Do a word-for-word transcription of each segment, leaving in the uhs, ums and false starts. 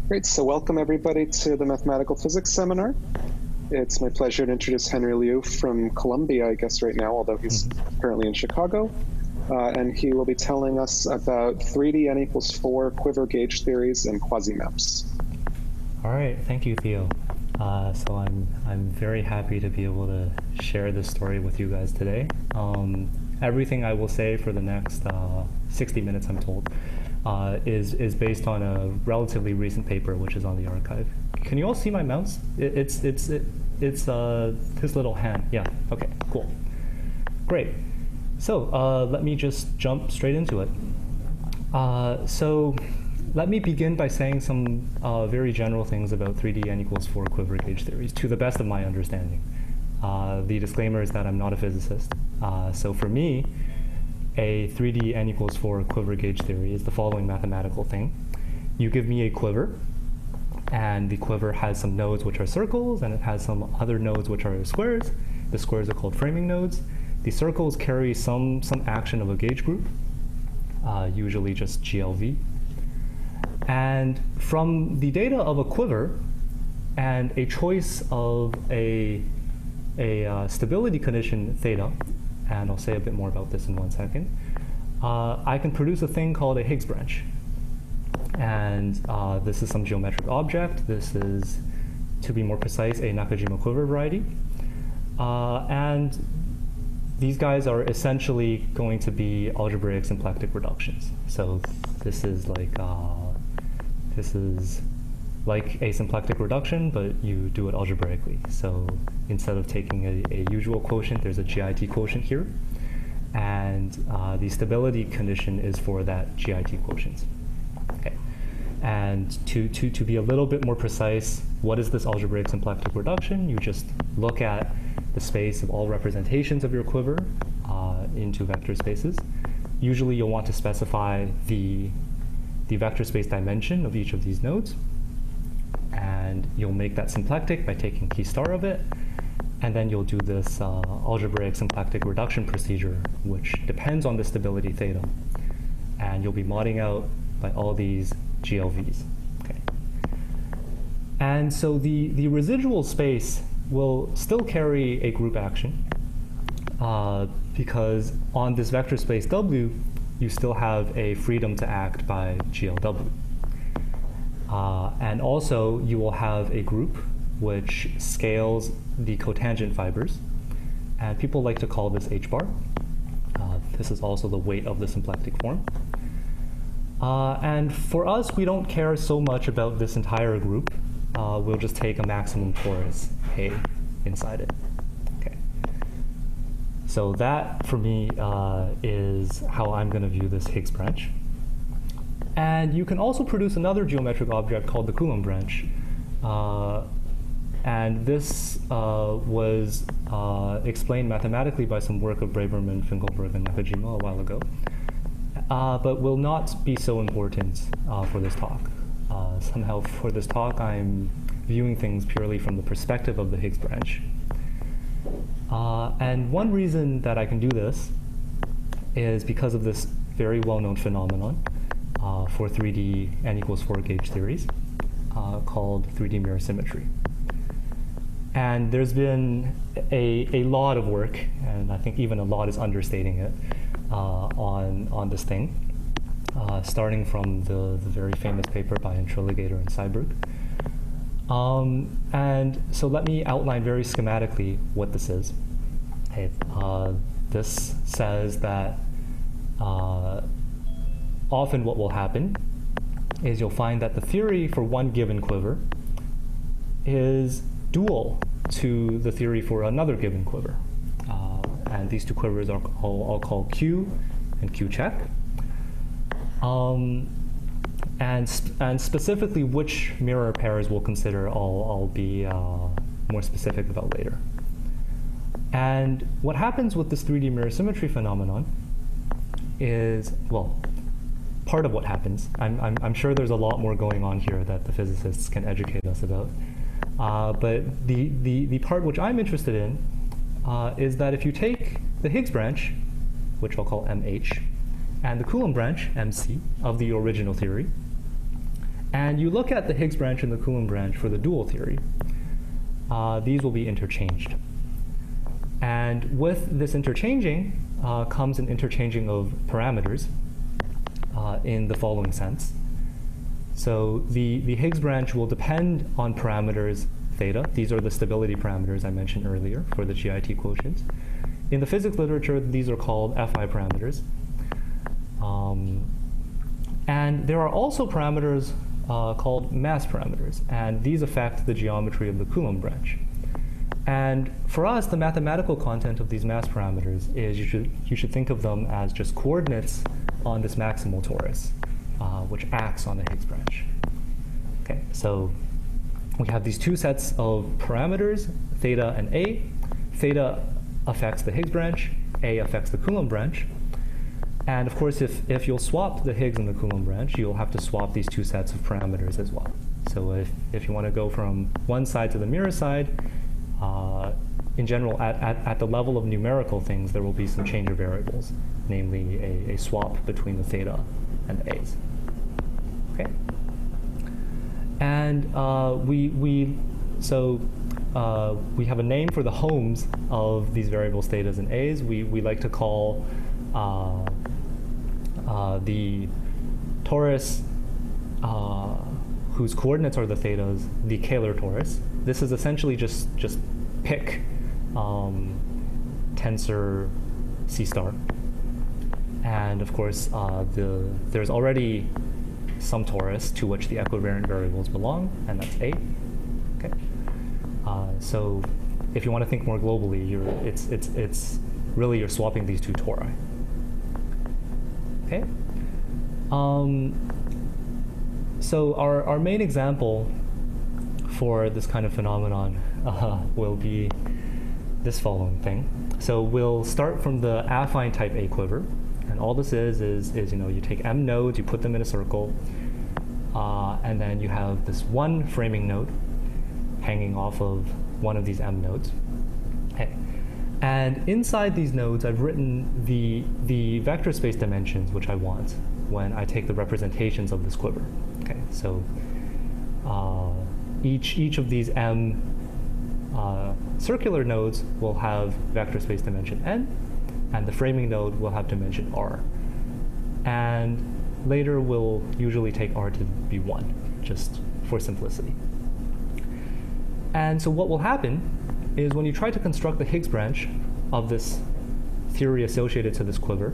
Great, so welcome everybody to the Mathematical Physics Seminar. It's my pleasure to introduce Henry Liu from Columbia, I guess right now, although he's mm-hmm. currently in Chicago. Uh, and he will be telling us about three D n equals four quiver gauge theories and quasi-maps. All right, thank you, Theo. Uh, so I'm, I'm very happy to be able to share this story with you guys today. Um, everything I will say for the next uh, sixty minutes, I'm told, Uh, is is based on a relatively recent paper which is on the archive. Can you all see my mouse? It, it's it's it, it's uh, his little hand. Yeah. Okay. Cool. Great. So uh, let me just jump straight into it. Uh, so let me begin by saying some uh, very general things about three D n equals four quiver gauge theories, to the best of my understanding. Uh, the disclaimer is that I'm not a physicist. Uh, so for me, a three D n equals four quiver gauge theory is the following mathematical thing. You give me a quiver, and the quiver has some nodes which are circles, and it has some other nodes which are squares. The squares are called framing nodes. The circles carry some, some action of a gauge group, uh, usually just G L V. And from the data of a quiver and a choice of a, a uh, stability condition theta, and I'll say a bit more about this in one second, uh, I can produce a thing called a Higgs branch. And uh, this is some geometric object. This is, to be more precise, a Nakajima quiver variety. Uh, and these guys are essentially going to be algebraic symplectic reductions. So this is like, uh, this is like a symplectic reduction, but you do it algebraically. So instead of taking a, a usual quotient, there's a G I T quotient here. And uh, the stability condition is for that G I T quotient. Okay. And to, to, to be a little bit more precise, what is this algebraic symplectic reduction? You just look at the space of all representations of your quiver uh, into vector spaces. Usually you'll want to specify the, the vector space dimension of each of these nodes. And you'll make that symplectic by taking key star of it, and then you'll do this uh, algebraic symplectic reduction procedure, which depends on the stability theta, and you'll be modding out by all these G L Vs. Okay. And so the, the residual space will still carry a group action, uh, because on this vector space W, you still have a freedom to act by G L W. Uh, and also, you will have a group which scales the cotangent fibers. And people like to call this H bar. Uh, this is also the weight of the symplectic form. Uh, and for us, we don't care so much about this entire group. Uh, we'll just take a maximum torus A inside it. Okay. So that, for me, uh, is how I'm going to view this Higgs branch. And you can also produce another geometric object called the Coulomb branch. Uh, and this uh, was uh, explained mathematically by some work of Braverman, Finkelberg, and Nakajima a while ago, uh, but will not be so important uh, for this talk. Uh, somehow for this talk, I'm viewing things purely from the perspective of the Higgs branch. Uh, and one reason that I can do this is because of this very well-known phenomenon Uh, for three D n equals four gauge theories uh, called three D mirror symmetry. And there's been a, a lot of work, and I think even a lot is understating it, uh, on, on this thing, uh, starting from the, the very famous paper by Introligator and Seiberg. Um, and so let me outline very schematically what this is. Okay, uh, this says that uh, often what will happen is you'll find that the theory for one given quiver is dual to the theory for another given quiver. Uh, and these two quivers are all, all called Q and Q check. Um, and, sp and specifically which mirror pairs we'll consider, I'll, I'll be uh, more specific about later. And what happens with this three D mirror symmetry phenomenon is, well, part of what happens. I'm, I'm, I'm sure there's a lot more going on here that the physicists can educate us about. Uh, but the, the, the part which I'm interested in uh, is that if you take the Higgs branch, which I'll call M H, and the Coulomb branch, M C, of the original theory, and you look at the Higgs branch and the Coulomb branch for the dual theory, uh, these will be interchanged. And with this interchanging uh, comes an interchanging of parameters uh, in the following sense. So the, the Higgs branch will depend on parameters theta. These are the stability parameters I mentioned earlier for the G I T quotient. In the physics literature, these are called F I parameters. Um, and there are also parameters uh, called mass parameters, and these affect the geometry of the Coulomb branch. And for us, the mathematical content of these mass parameters is you should, you should think of them as just coordinates on this maximal torus, uh, which acts on the Higgs branch. Okay, so we have these two sets of parameters, theta and A. Theta affects the Higgs branch, A affects the Coulomb branch. And of course, if, if you'll swap the Higgs and the Coulomb branch, you'll have to swap these two sets of parameters as well. So if, if you want to go from one side to the mirror side, uh, in general, at, at, at the level of numerical things, there will be some change of variables, namely a, a swap between the theta and the A's. Okay? And uh, we, we, so uh, we have a name for the homes of these variables thetas and A's. We, we like to call uh, uh, the torus uh, whose coordinates are the thetas the Kähler torus. This is essentially just, just pick um, tensor C star. And of course, uh, the, there's already some torus to which the equivariant variables belong, and that's A. Okay. Uh, so if you want to think more globally, you're, it's, it's, it's really you're swapping these two tori. Okay. Um, so our, our main example for this kind of phenomenon uh, will be this following thing. So we'll start from the affine type A quiver. And all this is, is, is, you know, you take M nodes, you put them in a circle, uh, and then you have this one framing node hanging off of one of these M nodes. Okay. And inside these nodes, I've written the, the vector space dimensions which I want when I take the representations of this quiver. Okay, so uh, each, each of these M uh, circular nodes will have vector space dimension n, and the framing node will have dimension r. And later we'll usually take r to be one, just for simplicity. And so what will happen is when you try to construct the Higgs branch of this theory associated to this quiver,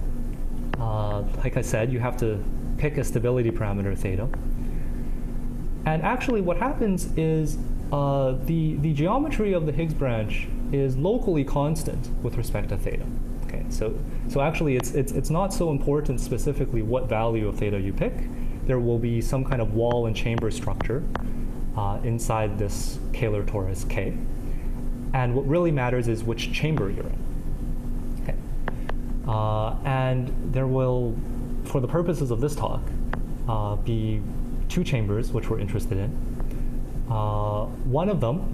uh, like I said, you have to pick a stability parameter theta. And actually what happens is uh, the, the geometry of the Higgs branch is locally constant with respect to theta. Okay, so, so actually it's, it's, it's not so important specifically what value of theta you pick. There will be some kind of wall and chamber structure uh, inside this Kähler torus K. And what really matters is which chamber you're in. Okay. Uh, and there will, for the purposes of this talk, uh, be two chambers which we're interested in. Uh, one of them,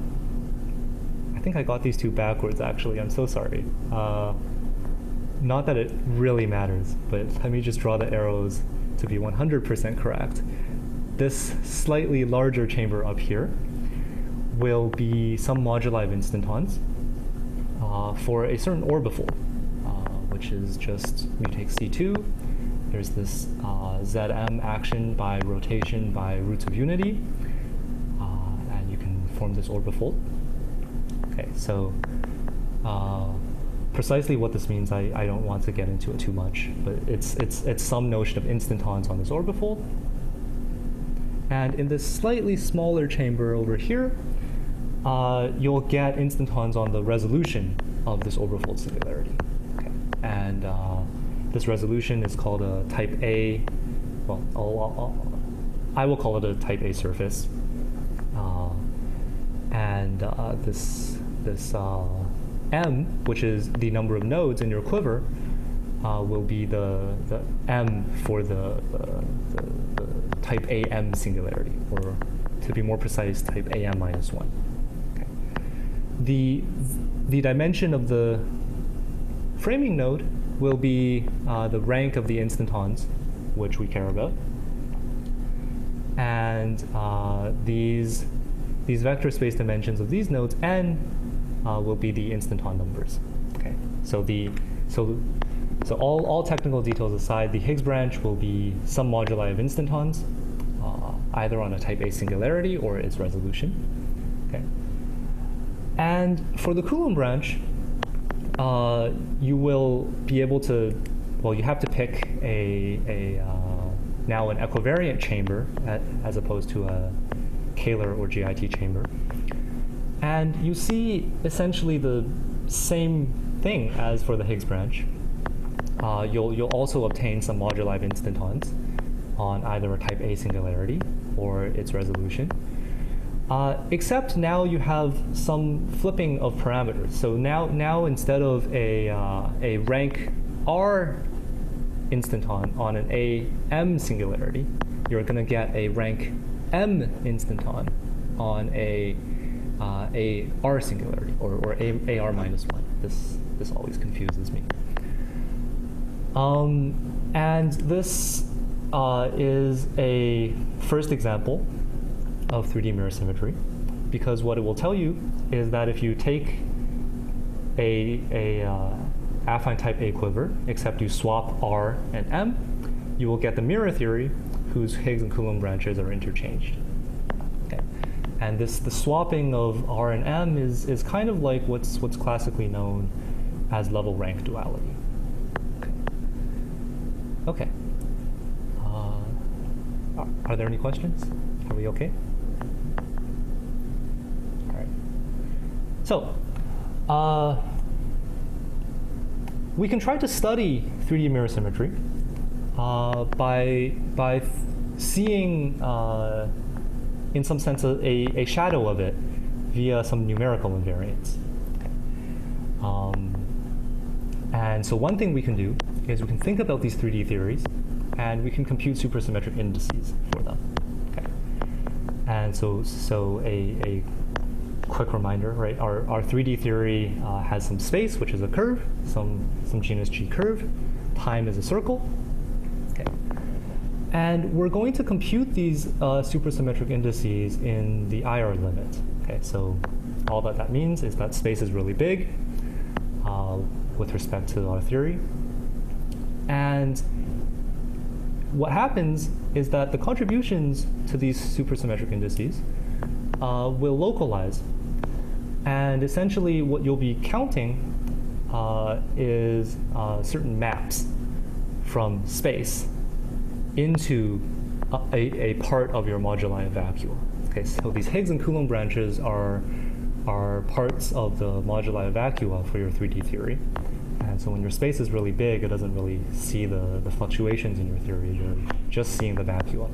I think I got these two backwards actually, I'm so sorry. Uh, not that it really matters, but let me just draw the arrows to be one hundred percent correct. This slightly larger chamber up here will be some moduli of instantons uh, for a certain orbifold, uh, which is just mu take C two. There's this uh, Z M action by rotation by roots of unity, uh, and you can form this orbifold. Okay, so uh, precisely what this means, I, I don't want to get into it too much, but it's, it's, it's some notion of instantons on this orbifold. And in this slightly smaller chamber over here, uh, you'll get instantons on the resolution of this orbifold singularity. Okay. And uh, this resolution is called a type A, well, I'll, I'll, I will call it a type A surface. Uh, and uh, this, this uh, M, which is the number of nodes in your quiver, uh, will be the, the M for the, the, the, the type A M singularity, or to be more precise, type A M minus one. Okay. The, the dimension of the framing node will be uh, the rank of the instantons, which we care about. and uh, these these vector space dimensions of these nodes n uh, will be the instanton numbers. Okay, so the so so all all technical details aside, the Higgs branch will be some moduli of instantons, uh, either on a type A singularity or its resolution. Okay, and for the Coulomb branch, uh, you will be able to, well, you have to pick a a uh, now an equivariant chamber at, as opposed to a Kähler or G I T chamber. And you see essentially the same thing as for the Higgs branch. Uh, you'll, you'll also obtain some moduli of instantons on either a type A singularity or its resolution. Uh, except now you have some flipping of parameters. So now, now instead of a, uh, a rank R instanton on an A M singularity, you're going to get a rank M instanton on a uh, a R singularity, or, or a, a R minus one. This this always confuses me. Um, and this uh, is a first example of three D mirror symmetry, because what it will tell you is that if you take a a uh, affine type A quiver, except you swap R and M, you will get the mirror theory whose Higgs and Coulomb branches are interchanged. Okay. And this the swapping of R and M is, is kind of like what's what's classically known as level rank duality. Okay. Okay. Uh, are, are there any questions? Are we okay? All right. So, uh, we can try to study three D mirror symmetry uh, by, by seeing, uh, in some sense, a, a shadow of it via some numerical invariance. Um, and so one thing we can do is we can think about these three D theories, and we can compute supersymmetric indices for them. Okay. And so, so a, a quick reminder, right? Our, our three D theory uh, has some space, which is a curve, some, some genus G curve. Time is a circle. Okay. And we're going to compute these uh, supersymmetric indices in the I R limit. Okay, so all that that means is that space is really big uh, with respect to our theory. And what happens is that the contributions to these supersymmetric indices uh, will localize. And essentially what you'll be counting uh, is uh, certain maps from space into a, a, a part of your moduli of vacua. Okay, so these Higgs and Coulomb branches are, are parts of the moduli of vacua for your three D theory. And so when your space is really big, it doesn't really see the, the fluctuations in your theory. You're just seeing the vacua.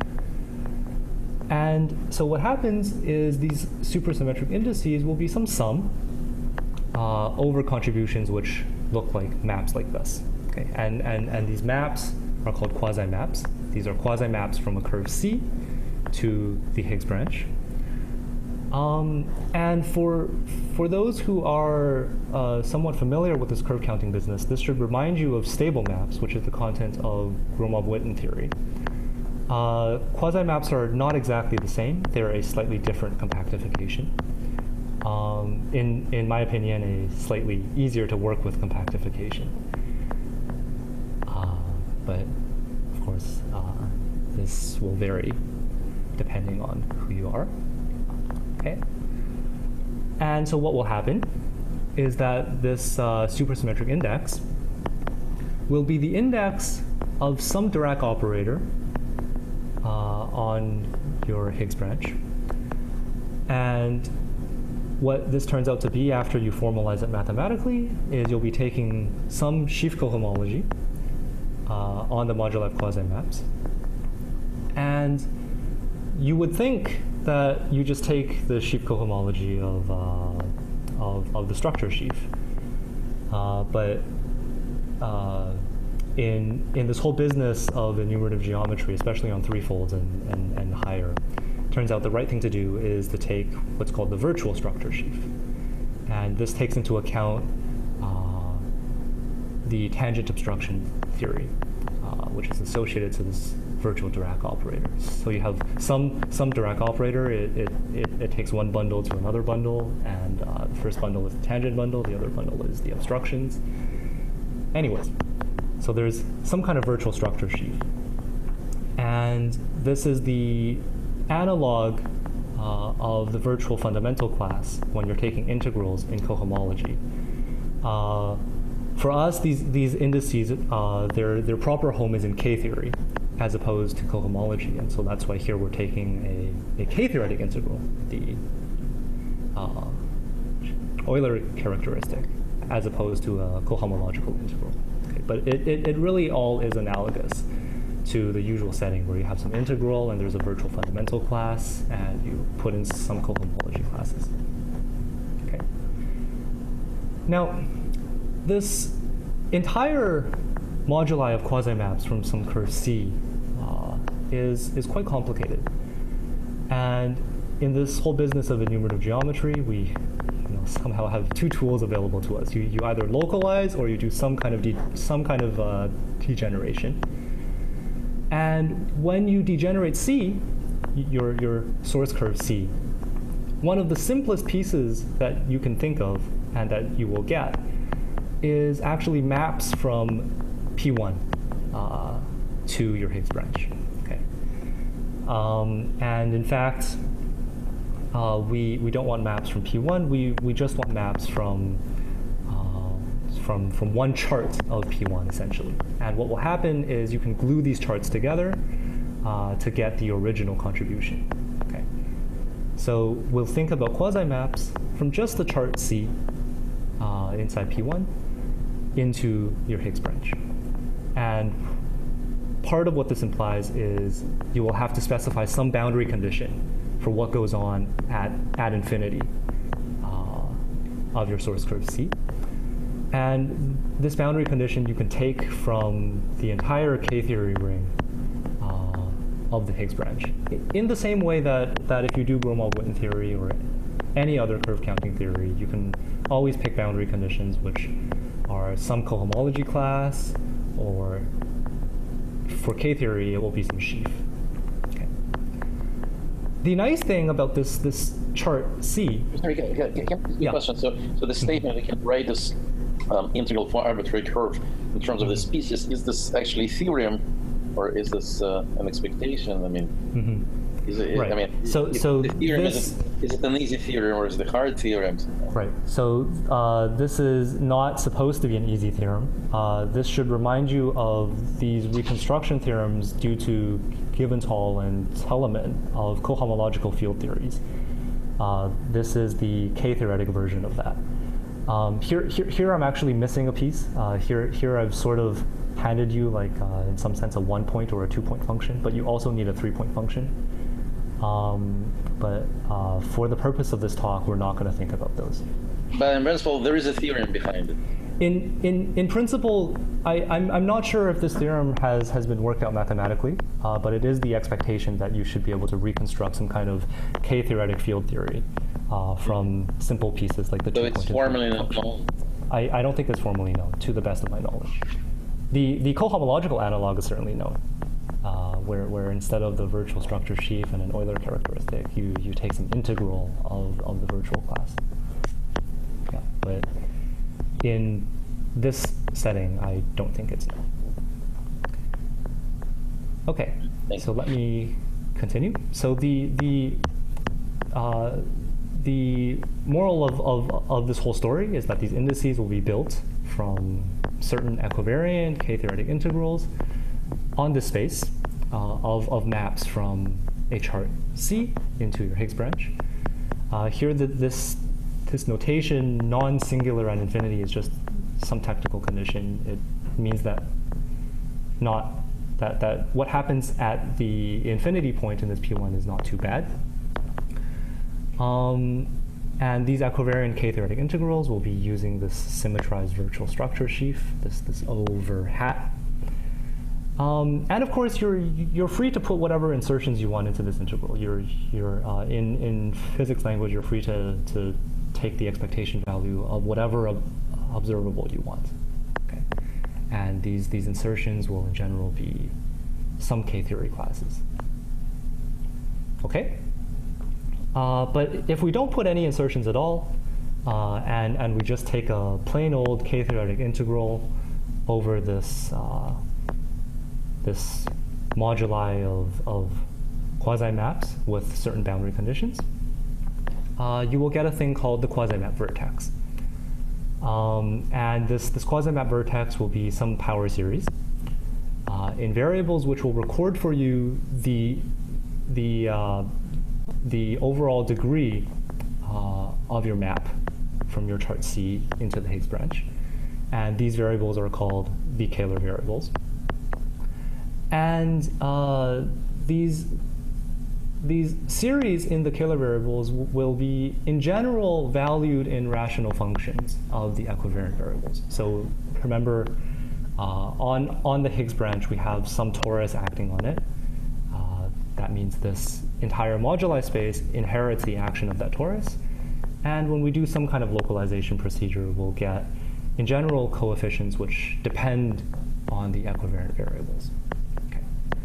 And so what happens is these supersymmetric indices will be some sum uh, over contributions which look like maps like this. Okay, and, and, and these maps are called quasi-maps. These are quasi-maps from a curve C to the Higgs branch. Um, and for, for those who are uh, somewhat familiar with this curve counting business, this should remind you of stable maps, which is the content of Gromov-Witten theory. Uh, quasi-maps are not exactly the same. They're a slightly different compactification. Um, in, in my opinion, a slightly easier to work with compactification. Uh, but, of course, uh, this will vary depending on who you are. Okay. And so what will happen is that this uh, supersymmetric index will be the index of some Dirac operator Uh, on your Higgs branch. And what this turns out to be after you formalize it mathematically is you'll be taking some Schiff cohomology uh, on the moduli of quasi-maps. And you would think that you just take the Schiff cohomology of, uh, of, of the structure sheaf. Uh, but uh, In, in this whole business of enumerative geometry, especially on threefolds and, and, and higher, turns out the right thing to do is to take what's called the virtual structure sheaf. And this takes into account uh, the tangent obstruction theory, uh, which is associated to this virtual Dirac operators. So you have some some Dirac operator, it, it, it, it takes one bundle to another bundle, and uh, the first bundle is the tangent bundle, the other bundle is the obstructions. Anyways, so there's some kind of virtual structure sheaf. And this is the analog uh, of the virtual fundamental class when you're taking integrals in cohomology. Uh, for us, these, these indices, uh, their, their proper home is in K-theory as opposed to cohomology. And so that's why here we're taking a, a K-theoretic integral, the uh, Euler characteristic, as opposed to a cohomological integral. Okay, but it, it, it really all is analogous to the usual setting where you have some integral and there's a virtual fundamental class and you put in some cohomology classes. Okay. Now, this entire moduli of quasi-maps from some curve C uh, is, is quite complicated. And in this whole business of enumerative geometry, we you know, somehow have two tools available to us. You, you either localize or you do some kind of, de some kind of uh, degeneration. And when you degenerate C, your, your source curve C, one of the simplest pieces that you can think of and that you will get is actually maps from P one uh, to your Higgs branch. Okay. Um, and in fact, uh, we, we don't want maps from P one, we, we just want maps from From, from one chart of P one, essentially. And what will happen is you can glue these charts together uh, to get the original contribution. Okay. So we'll think about quasi-maps from just the chart C uh, inside P one into your Higgs branch. And part of what this implies is you will have to specify some boundary condition for what goes on at, at infinity uh, of your source curve C. And this boundary condition you can take from the entire K-theory ring uh, of the Higgs branch. In the same way that, that if you do Gromov-Witten theory or any other curve counting theory, you can always pick boundary conditions which are some cohomology class, or for K-theory, it will be some sheaf. Okay. The nice thing about this, this chart C... Sorry, can, can, can, yeah. question. So, so the statement we can write this Um, integral for arbitrary curve in terms of the species, is this actually theorem or is this uh, an expectation? I mean, mm-hmm. is it, right. I mean, so, so the theorem, this, is, it, is it an easy theorem or is it a hard theorem? Right, so uh, this is not supposed to be an easy theorem. Uh, this should remind you of these reconstruction theorems due to Giventhal and Telemann of cohomological field theories. Uh, this is the K-theoretic version of that. Um, here, here, here I'm actually missing a piece. Uh, here, here I've sort of handed you, like, uh, in some sense, a one-point or a two-point function, but you also need a three-point function. Um, but uh, for the purpose of this talk, we're not going to think about those. But in principle, there is a theorem behind it. In, in, in principle, I, I'm, I'm not sure if this theorem has, has been worked out mathematically, uh, but it is the expectation that you should be able to reconstruct some kind of K-theoretic field theory uh, from simple pieces like the so two-point. So it's formally not known? I, I don't think it's formally known, to the best of my knowledge. The, the cohomological analog is certainly known, uh, where, where instead of the virtual structure sheaf and an Euler characteristic, you, you take some integral of, of the virtual class. Yeah, but in this setting, I don't think it's known. Okay, so let me continue. So the the uh, the moral of, of of this whole story is that these indices will be built from certain equivariant K-theoretic integrals on this space uh, of of maps from a chart C into your Higgs branch. Uh, here, the, this this notation, non-singular at infinity, is just some technical condition. It means that not that that what happens at the infinity point in this P one is not too bad. Um, and these equivariant K-theoretic integrals will be using this symmetrized virtual structure sheaf, this this over hat. Um, and of course, you're you're free to put whatever insertions you want into this integral. You're you're uh, in in physics language, you're free to to take the expectation value of whatever ob observable you want. Okay, and these these insertions will in general be some K-theory classes. Okay? Uh, but if we don't put any insertions at all, uh, and, and we just take a plain old K-theoretic integral over this, uh, this moduli of, of quasi-maps with certain boundary conditions, uh, you will get a thing called the quasi-map vertex. Um, and this, this quasi-map vertex will be some power series uh, in variables which will record for you the, the, uh, the overall degree uh, of your map from your chart C into the Higgs branch. And these variables are called the Kähler variables. And uh, these, these series in the Kähler variables will be, in general, valued in rational functions of the equivariant variables. So remember, uh, on, on the Higgs branch, we have some torus acting on it. Uh, that means this entire moduli space inherits the action of that torus. And when we do some kind of localization procedure, we'll get, in general, coefficients which depend on the equivariant variables. Okay.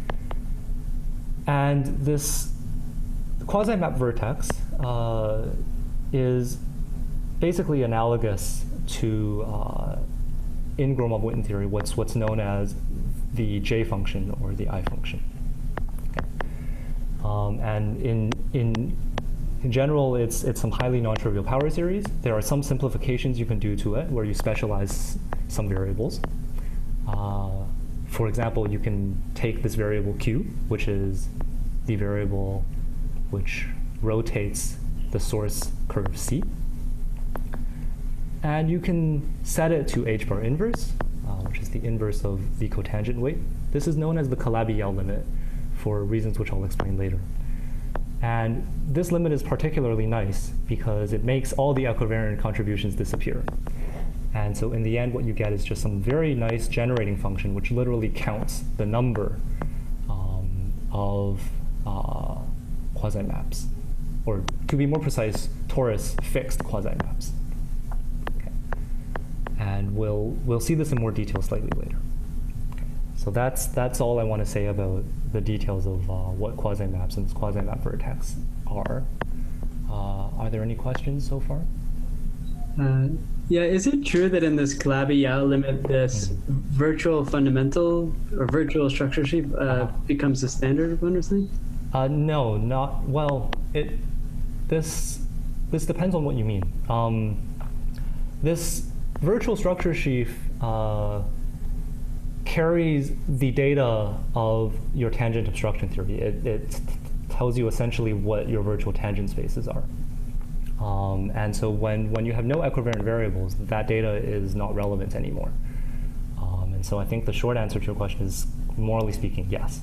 And this quasi-map vertex uh, is basically analogous to, uh, in Gromov-Witten theory, what's, what's known as the J function or the I function. Okay. Um, and in, in In general, it's, it's some highly non-trivial power series. There are some simplifications you can do to it where you specialize some variables. Uh, for example, you can take this variable Q, which is the variable which rotates the source curve C. And you can set it to H bar inverse, uh, which is the inverse of the cotangent weight. This is known as the Calabi-Yau limit for reasons which I'll explain later. And this limit is particularly nice because it makes all the equivariant contributions disappear. And so in the end, what you get is just some very nice generating function which literally counts the number um, of uh, quasi-maps, or to be more precise, torus fixed quasi-maps. Okay. And we'll, we'll see this in more detail slightly later. Okay. So that's, that's all I want to say about the details of uh, what quasi-maps and this quasi-map vertex are. Uh, are there any questions so far? Uh, yeah, is it true that in this Calabi-Yau limit, this mm-hmm. virtual fundamental or virtual structure sheaf uh, uh-huh. becomes the standard one or something? Uh, no, not, well, it, this, this depends on what you mean. Um, this virtual structure sheaf uh, carries the data of your tangent obstruction theory. It, it tells you essentially what your virtual tangent spaces are. Um, and so when, when you have no equivariant variables, that data is not relevant anymore. Um, and so I think the short answer to your question is, morally speaking, yes.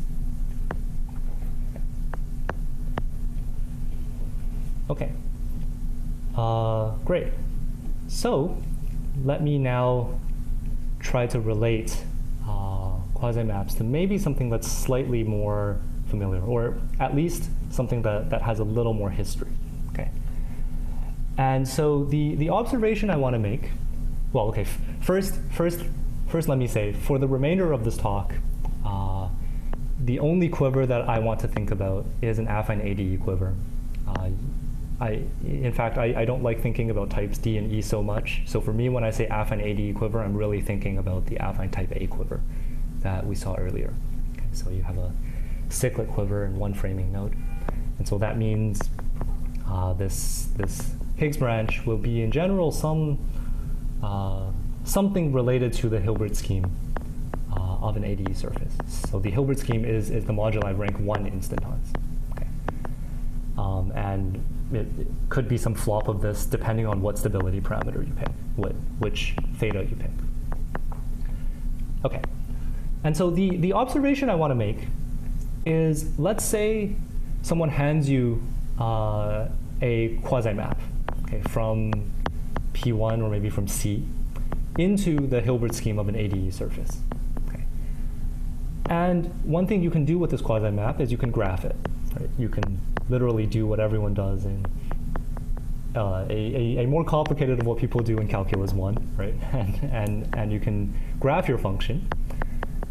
Okay. Uh, great. So let me now try to relate uh, quasi-maps to maybe something that's slightly more familiar, or at least something that, that has a little more history. Okay. And so the, the observation I want to make, well, okay, first, first, first let me say, for the remainder of this talk, uh, the only quiver that I want to think about is an affine A D E quiver. Uh, I, in fact, I, I don't like thinking about types D and E so much. So for me, when I say affine A D E quiver, I'm really thinking about the affine type A quiver that we saw earlier. Okay, so you have a cyclic quiver and one framing node. And so that means uh, this, this Higgs branch will be in general some, uh, something related to the Hilbert scheme uh, of an A D E surface. So the Hilbert scheme is, is the moduli rank one instantons. Okay. Um, and it, it could be some flop of this depending on what stability parameter you pick, what, which theta you pick. Okay. And so the, the observation I want to make is, let's say someone hands you uh, a quasi-map, okay, from P one or maybe from C into the Hilbert scheme of an A D E surface. Okay. And one thing you can do with this quasi-map is you can graph it. Right? You can literally do what everyone does in uh, a, a, a more complicated of what people do in Calculus one, right? And, and, and you can graph your function.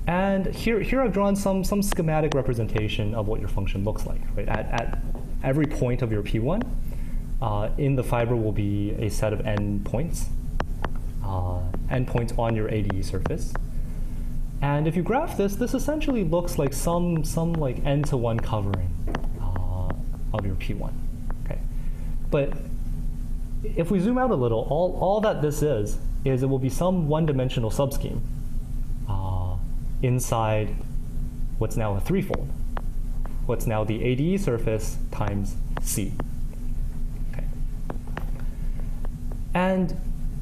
And here, here I've drawn some, some schematic representation of what your function looks like. Right? At, at every point of your P one, uh, in the fiber will be a set of n points, uh, n points on your A D E surface. And if you graph this, this essentially looks like some, some like n to one covering uh, of your P one. Okay? But if we zoom out a little, all, all that this is, is it will be some one-dimensional subscheme uh, inside what's now a threefold. What's now the A D E surface times C. Okay. And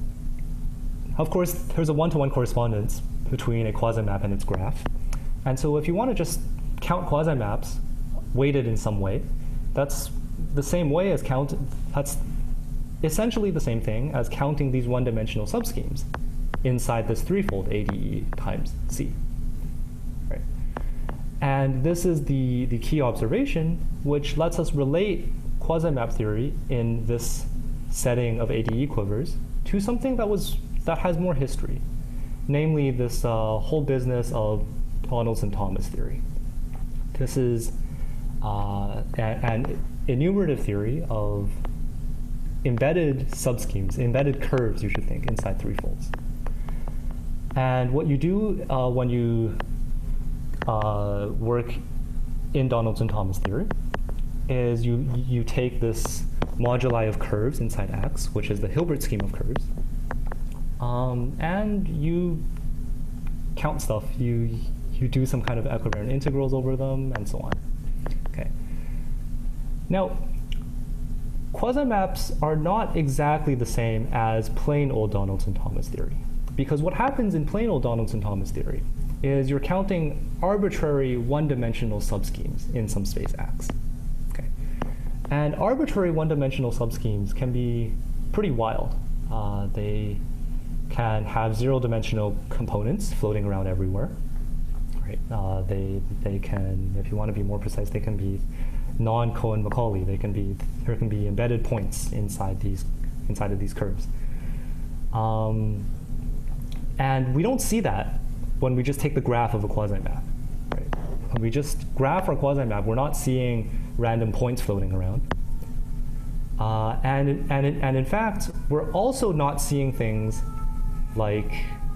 of course, there's a one-to-one correspondence between a quasi-map and its graph. And so if you want to just count quasi-maps weighted in some way, that's the same way as count, that's essentially the same thing as counting these one-dimensional subschemes inside this threefold A D E times C. Right? And this is the, the key observation, which lets us relate quasi-map theory in this setting of A D E quivers to something that was that has more history, namely this uh, whole business of Donaldson-Thomas theory. This is uh, an enumerative theory of embedded subschemes, embedded curves, you should think, inside threefolds. And what you do uh, when you uh, work in Donaldson-Thomas theory is you, you take this moduli of curves inside X, which is the Hilbert scheme of curves, um, and you count stuff. You, you do some kind of equivariant integrals over them, and so on. Okay. Now, quasi-maps are not exactly the same as plain old Donaldson-Thomas theory. Because what happens in plain old Donaldson-Thomas theory is you're counting arbitrary one-dimensional subschemes in some space X. Okay. And arbitrary one-dimensional subschemes can be pretty wild. Uh, they can have zero-dimensional components floating around everywhere. Right? Uh, they, they can, if you want to be more precise, they can be non-Cohen-Macaulay. They can be, there can be embedded points inside these, inside of these curves. Um, and we don't see that when we just take the graph of a quasi-map. Right? When we just graph our quasi-map, we're not seeing random points floating around. Uh, and, and, and in fact, we're also not seeing things like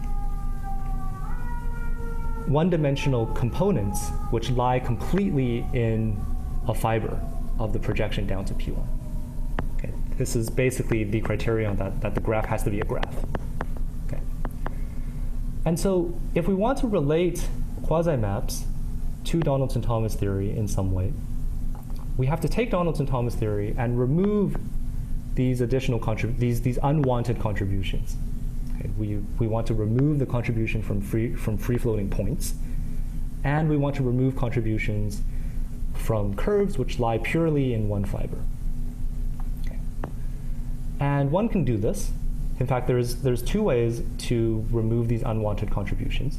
one-dimensional components which lie completely in a fiber of the projection down to P one. Okay. This is basically the criterion that, that the graph has to be a graph. Okay. And so if we want to relate quasi-maps to Donaldson-Thomas theory in some way, we have to take Donaldson-Thomas theory and remove these additional contrib these, these unwanted contributions. Okay. We, we want to remove the contribution from free, from free-floating points, and we want to remove contributions from curves which lie purely in one fiber. Okay. And one can do this. In fact, there's, there's two ways to remove these unwanted contributions.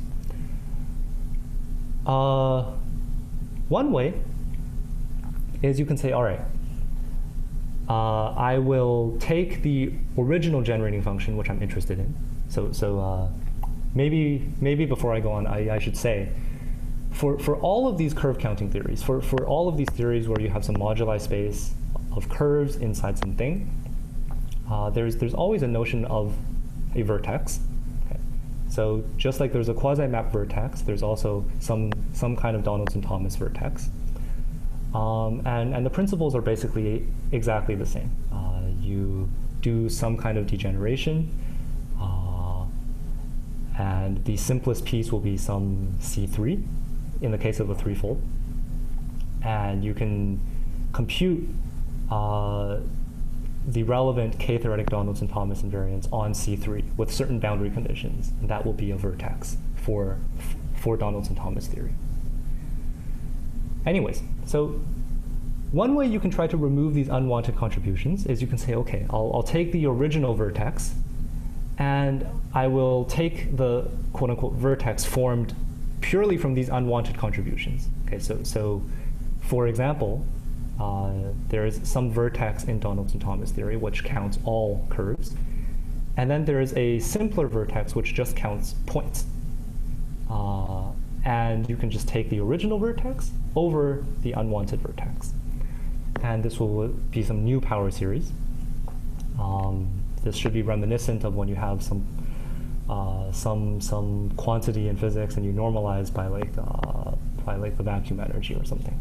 Uh, one way is you can say, all right, uh, I will take the original generating function, which I'm interested in. So, so uh, maybe, maybe before I go on, I, I should say, For, for all of these curve counting theories, for, for all of these theories where you have some moduli space of curves inside something, uh, there's, there's always a notion of a vertex. Okay. So just like there's a quasi-map vertex, there's also some, some kind of Donaldson-Thomas vertex. Um, and, and the principles are basically exactly the same. Uh, you do some kind of degeneration, uh, and the simplest piece will be some C three. In the case of a threefold, and you can compute uh, the relevant k-theoretic Donaldson-Thomas invariants on C three with certain boundary conditions, and that will be a vertex for, for Donaldson-Thomas theory. Anyways, so one way you can try to remove these unwanted contributions is you can say, okay, I'll, I'll take the original vertex, and I will take the quote-unquote vertex formed purely from these unwanted contributions. Okay, so, so for example, uh, there is some vertex in Donaldson-Thomas theory which counts all curves, and then there is a simpler vertex which just counts points. Uh, and you can just take the original vertex over the unwanted vertex. And this will be some new power series. Um, this should be reminiscent of when you have some uh, some some quantity in physics and you normalize by like uh, by like the vacuum energy or something.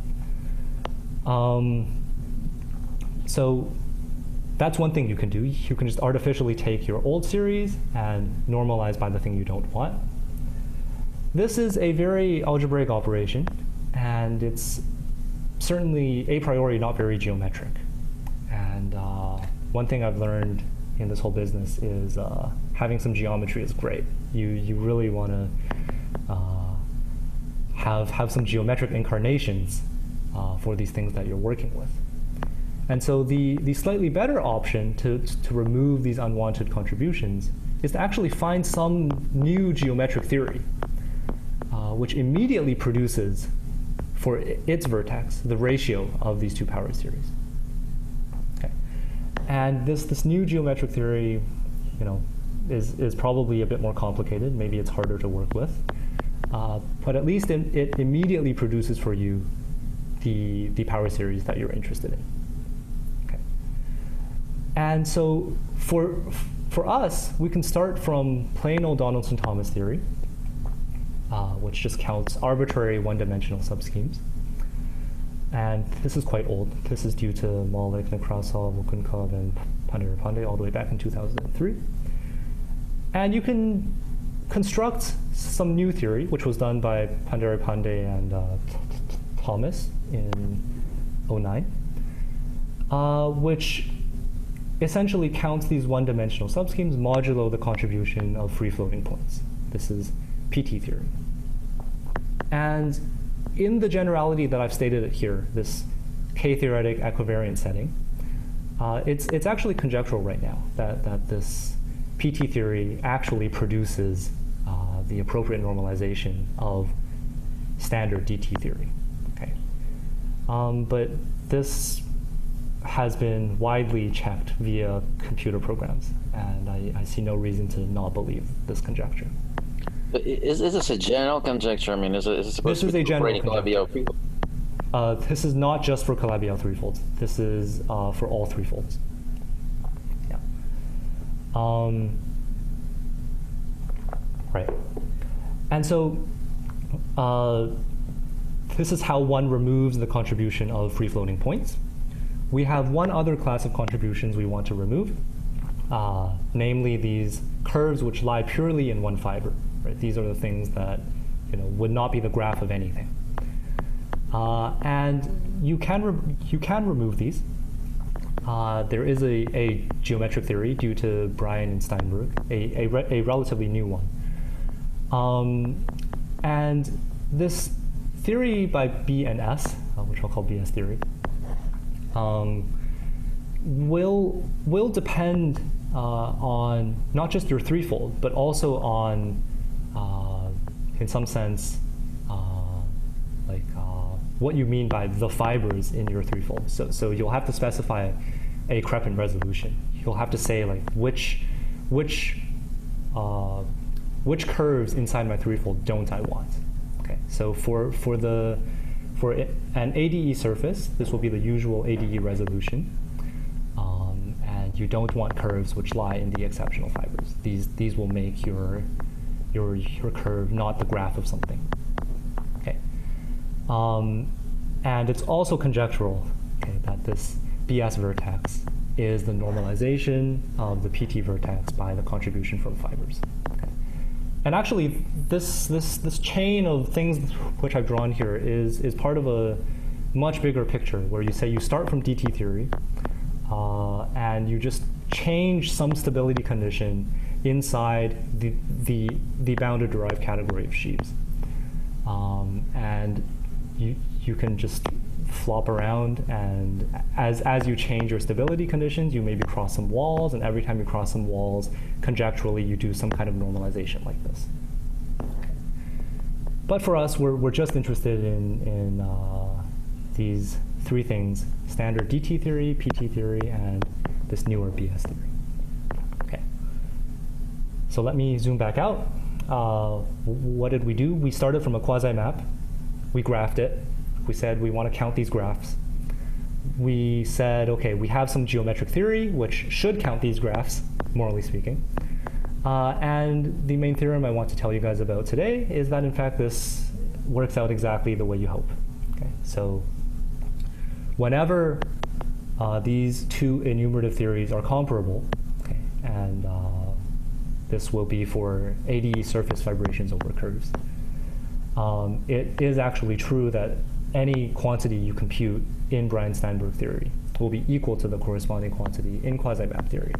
Um, so that's one thing you can do. You can just artificially take your old series and normalize by the thing you don't want. This is a very algebraic operation, and it's certainly a priori not very geometric. And uh, one thing I've learned in this whole business is uh, having some geometry is great. You you really want to uh, have have some geometric incarnations uh, for these things that you're working with. And so the the slightly better option to to remove these unwanted contributions is to actually find some new geometric theory, uh, which immediately produces for its vertex the ratio of these two power series. Okay. And this this new geometric theory, you know, is is probably a bit more complicated. Maybe it's harder to work with, uh, but at least it, it immediately produces for you the the power series that you're interested in. Okay. And so for for us, we can start from plain old Donaldson-Thomas theory, Uh, which just counts arbitrary one-dimensional subschemes. And this is quite old. This is due to Malik, Nekrasov, Okounkov, and Pandey all the way back in two thousand three. And you can construct some new theory, which was done by Pandey and uh, Thomas in oh nine, uh, which essentially counts these one-dimensional subschemes modulo the contribution of free-floating points. This is P T theory. And in the generality that I've stated it here, this K-theoretic equivariant setting, uh, it's, it's actually conjectural right now that, that this P T theory actually produces uh, the appropriate normalization of standard D T theory. Okay. Um, but this has been widely checked via computer programs, and I, I see no reason to not believe this conjecture. Is, is this a general conjecture? I mean, is it, is it supposed this to be is a general Calabi-Yau? Uh, this is not just for Calabi-Yau threefolds. This is uh, for all threefolds. Yeah. Um, right. And so uh, this is how one removes the contribution of free-floating points. We have one other class of contributions we want to remove, uh, namely these curves which lie purely in one fiber. Right? These are the things that, you know, would not be the graph of anything. Uh, and you can re you can remove these. Uh, there is a, a geometric theory due to Brian and Steinberg, a, a, re a relatively new one. Um, and this theory by B and S, uh, which I'll call B S theory, um, will will depend uh, on not just your threefold, but also on Uh, in some sense, uh, like uh, what you mean by the fibers in your threefold. So, so you'll have to specify a Crepin resolution. You'll have to say like which, which, uh, which curves inside my threefold don't I want? Okay. So for for the for an A D E surface, this will be the usual A D E resolution, um, and you don't want curves which lie in the exceptional fibers. These these will make your Your, your curve not the graph of something. Okay. Um, and it's also conjectural, okay, that this B S vertex is the normalization of the P T vertex by the contribution from fibers. Okay. And actually, this, this, this chain of things which I've drawn here is, is part of a much bigger picture where you say you start from D T theory uh, and you just change some stability condition inside the, the, the bounded derived category of sheaves. Um, and you, you can just flop around, and as, as you change your stability conditions, you maybe cross some walls, and every time you cross some walls, conjecturally you do some kind of normalization like this. But for us, we're, we're just interested in, in uh, these three things: standard D T theory, P T theory, and this newer B S theory. Okay. So let me zoom back out. uh, what did we do? We started from a quasi-map. We graphed it. We said we want to count these graphs. We said, okay, we have some geometric theory, which should count these graphs, morally speaking. Uh, and the main theorem I want to tell you guys about today is that, in fact, this works out exactly the way you hope. Okay, so whenever uh, these two enumerative theories are comparable, okay, and uh, this will be for A D E surface vibrations over curves, um, it is actually true that any quantity you compute in Bryan-Steinberg theory will be equal to the corresponding quantity in quasi-map theory.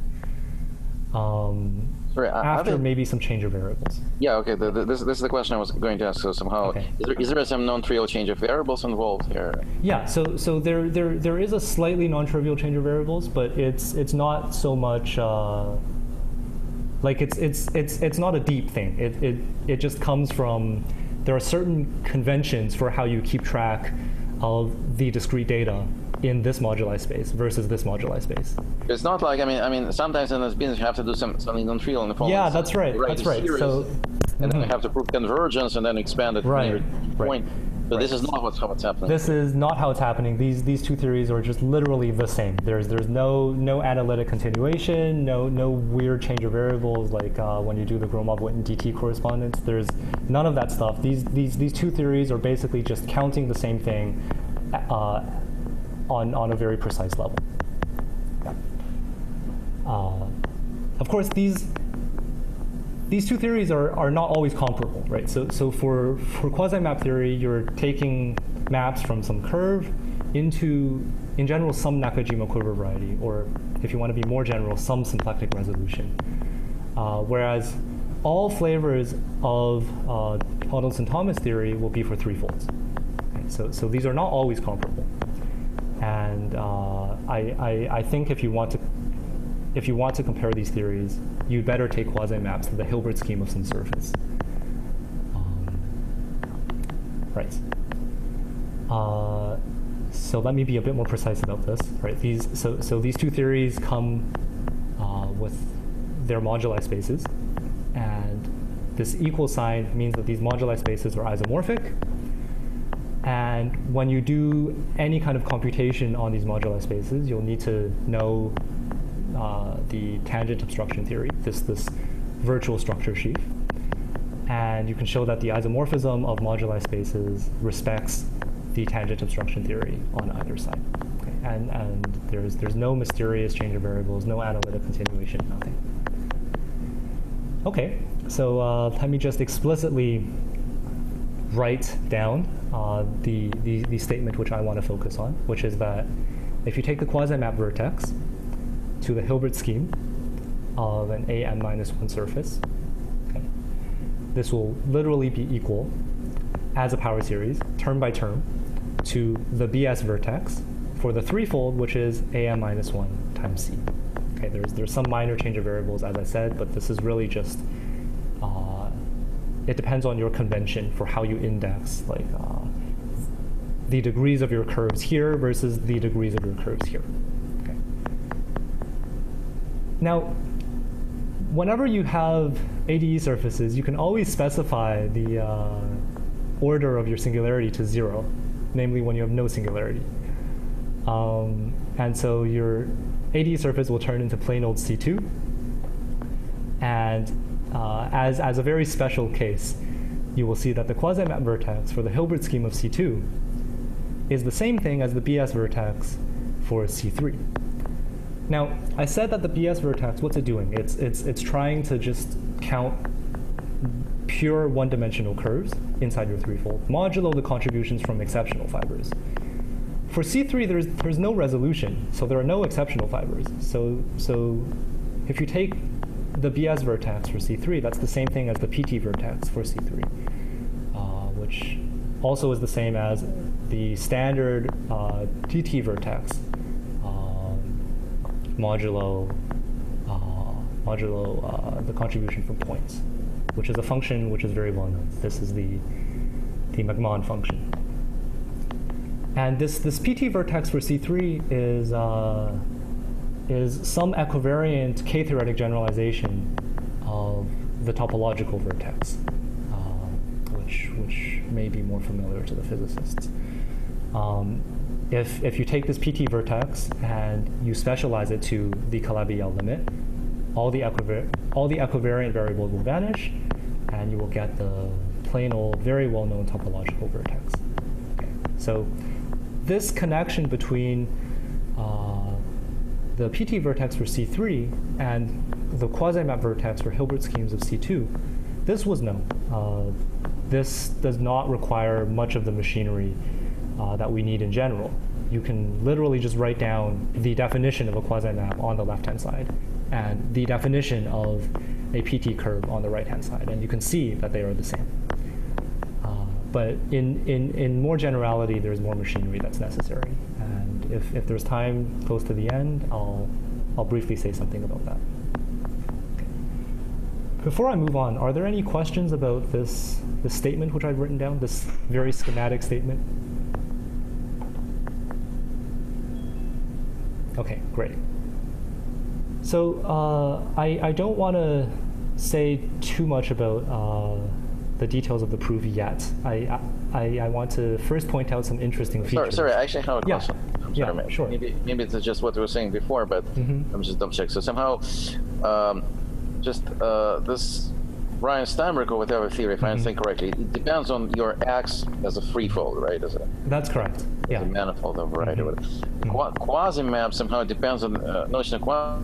Um, Sorry, after been, maybe some change of variables. Yeah, okay, the, the, this, this is the question I was going to ask. So somehow, Okay. is, there, is there some non-trivial change of variables involved here? Yeah, so so there there there is a slightly non-trivial change of variables, but it's it's not so much uh, like it's it's it's it's not a deep thing. It it it just comes from, there are certain conventions for how you keep track of the discrete data in this moduli space versus this moduli space. It's not like, I mean, I mean, sometimes in this business you have to do some something non-trivial in the form. Yeah, that's right. That's right. So, and then mhm. you have to prove convergence and then expand it Right, to your right. point. But Right. this is not what's, how it's happening. This is not how it's happening. These these two theories are just literally the same. There's there's no no analytic continuation, no no weird change of variables like uh, when you do the Gromov-Witten D T correspondence. There's none of that stuff. These these these two theories are basically just counting the same thing uh, on on a very precise level. Yeah. Uh, of course, these. These two theories are, are not always comparable, right? So, so for, for quasi-map theory, you're taking maps from some curve into, in general, some Nakajima quiver variety, or if you want to be more general, some symplectic resolution. Uh, whereas all flavors of uh, Donaldson-Thomas theory will be for three-folds. Okay? So, so these are not always comparable. And uh, I, I, I think if you want to If you want to compare these theories, you'd better take quasi-maps to the Hilbert scheme of some surface. Um, right. Uh, so let me be a bit more precise about this. Right. These so so these two theories come uh, with their moduli spaces, and this equal sign means that these moduli spaces are isomorphic. And when you do any kind of computation on these moduli spaces, you'll need to know Uh, the tangent obstruction theory, this this virtual structure sheaf, and you can show that the isomorphism of moduli spaces respects the tangent obstruction theory on either side. Okay. And and there's there's no mysterious change of variables, no analytic continuation, nothing. Okay, so uh, let me just explicitly write down uh, the, the the statement which I want to focus on, which is that if you take the quasi-map vertex to the Hilbert scheme of an A n minus one surface, okay, this will literally be equal as a power series, term by term, to the B S vertex for the threefold, which is A n minus one times C. Okay, there's there's some minor change of variables, as I said, but this is really just uh, it depends on your convention for how you index like uh, the degrees of your curves here versus the degrees of your curves here. Now, whenever you have A D E surfaces, you can always specify the uh, order of your singularity to zero, namely when you have no singularity. Um, and so your A D E surface will turn into plane old C two. And uh, as, as a very special case, you will see that the quasi-map vertex for the Hilbert scheme of C two is the same thing as the B S vertex for C three. Now, I said that the B S vertex, what's it doing? It's, it's, it's trying to just count pure one-dimensional curves inside your threefold, modulo the contributions from exceptional fibers. For C three, there's, there's no resolution, so there are no exceptional fibers. So, so if you take the B S vertex for C three, that's the same thing as the P T vertex for C three, uh, which also is the same as the standard uh, D T vertex modulo uh, modulo uh, the contribution from points, which is a function which is very well known. This is the the McMahon function. And this this P T vertex for C three is uh, is some equivariant k-theoretic generalization of the topological vertex, uh, which which may be more familiar to the physicists. Um, if if you take this P T vertex and you specialize it to the Calabi-Yau limit, all the equivar all the equivariant variables will vanish, and you will get the plain old, very well-known topological vertex. Okay. So this connection between uh, the P T vertex for C three and the quasi-map vertex for Hilbert schemes of C two, this was known. Uh, this does not require much of the machinery uh, that we need in general. You can literally just write down the definition of a quasi-map on the left-hand side and the definition of a P T curve on the right-hand side, and you can see that they are the same. Uh, but in, in, in more generality, there's more machinery that's necessary. And if, if there's time close to the end, I'll, I'll briefly say something about that. Before I move on, are there any questions about this, this statement which I've written down, this very schematic statement? Okay, great. So uh, I, I don't want to say too much about uh, the details of the proof yet. I, I, I want to first point out some interesting features. Sorry, sorry, I actually have a Yeah. question. I'm Yeah, sorry, maybe, sure. maybe, maybe it's just what we were saying before, but Mhm. I'm just double check. So somehow, um, just uh, this Ryan Steinberg or whatever theory, if I understand correctly, it depends on your X as a freefold, right? As a, That's correct. Yeah. as a manifold of variety. Mhm. Qua Quasi-map somehow depends on uh, notion of quasi.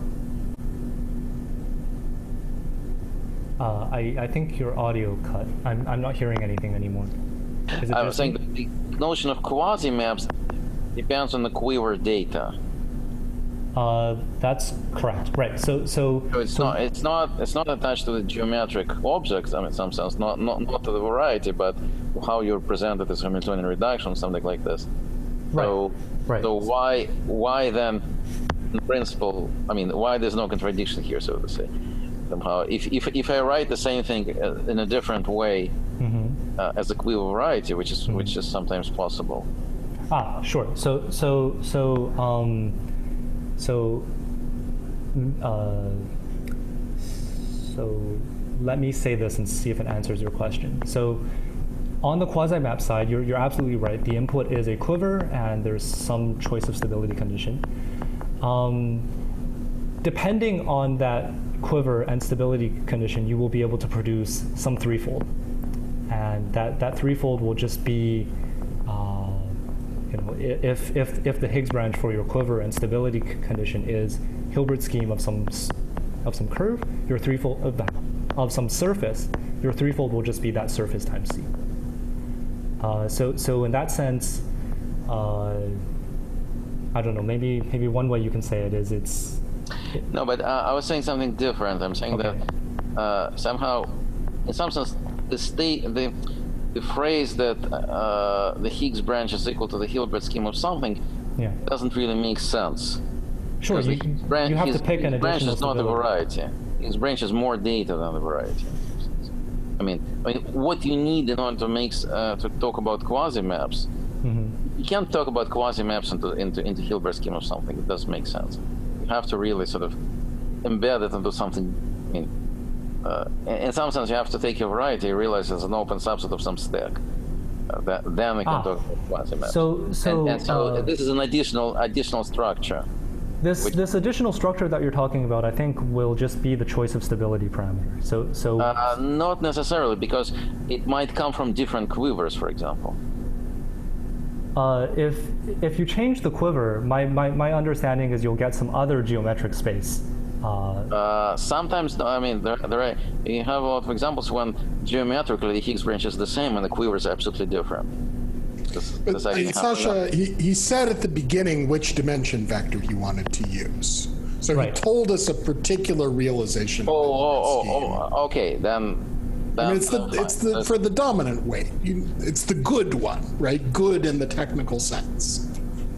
Uh, I, I think your audio cut. I'm, I'm not hearing anything anymore. Is it I was just saying me? that the notion of quasi-maps depends on the quiver data. Uh, that's correct. Right. So so, So it's so not it's not it's not attached to the geometric objects. I mean, in some sense, not not not to the variety, but how you're presented as Hamiltonian reduction, something like this. Right. So Right. so why why then, in principle, I mean, why there's no contradiction here, so to say. Somehow, if if if I write the same thing uh, in a different way mhm. uh, as a quiver variety, which is which is sometimes possible. Ah, sure. So so so um, so mm, uh, so let me say this and see if it answers your question. So on the quasi-map side, you're you're absolutely right. The input is a quiver, and there's some choice of stability condition. Um, depending on that quiver and stability condition, you will be able to produce some threefold, and that that threefold will just be, uh, you know, if if if the Higgs branch for your quiver and stability condition is Hilbert scheme of some of some curve, your threefold of that of some surface, your threefold will just be that surface times c. Uh, so so in that sense, uh, I don't know. Maybe maybe one way you can say it is it's. No, but uh, I was saying something different. I'm saying Okay. that uh, somehow, in some sense, the state, the the phrase that uh, the Higgs branch is equal to the Hilbert scheme of something Yeah. doesn't really make sense. Sure. Because You, the Higgs branch, you have Higgs, to pick an Higgs branch additional is not a stability. variety. Higgs branch is more data than the variety. I mean, I mean, what you need in order to make uh, to talk about quasi maps, Mhm. you can't talk about quasi maps into into into Hilbert scheme of something. It doesn't make sense. You have to really sort of embed it into something. I mean, uh, in, in some sense, you have to take your variety, realize it's an open subset of some stack. Uh, that, then we can Ah. talk about quasi maps. So so, and, and so uh, this is an additional additional structure. This Which- this additional structure that you're talking about, I think, will just be the choice of stability parameter. So so Uh, not necessarily, because it might come from different quivers, for example. uh, if if you change the quiver, my, my, my understanding is you'll get some other geometric space. Uh, Uh, sometimes, no, I mean, there, there are, you have a lot of examples when geometrically the Higgs branch is the same and the quiver is absolutely different. This, But this uh, actually happens. Sasha, he, he said at the beginning which dimension vector he wanted to use. So Right. he told us a particular realization. Oh, of the oh, oh, scheme. oh, okay, then. then I mean, it's the that's it's fine. the That's- for the dominant weight. You, it's the good one, right? Good in the technical sense.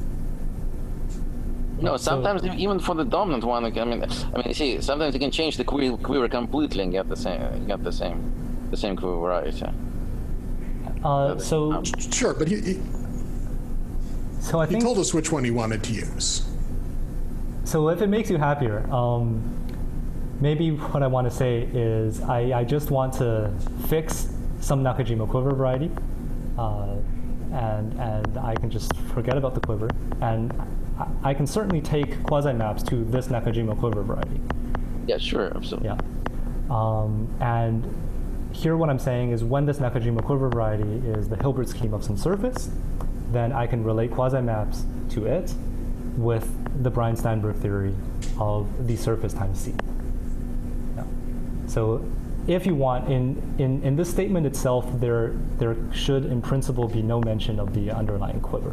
No, sometimes even for the dominant one, I mean, I mean, see, sometimes you can change the quiver, quiver completely and get the same, get the same, the same quiver variety. uh, so Sure, but he, he, so I he think told us which one he wanted to use. so if it makes you happier, um, maybe what I want to say is I, I just want to fix some Nakajima quiver variety, uh, and and I can just forget about the quiver, and I, I can certainly take quasi-maps to this Nakajima quiver variety. Yeah, sure, absolutely. Yeah. Um, and here what I'm saying is when this Nakajima quiver variety is the Hilbert scheme of some surface, then I can relate quasi-maps to it with the Bryan-Steinberg theory of the surface times C. Yeah. So if you want, in, in, in this statement itself, there, there should in principle be no mention of the underlying quiver.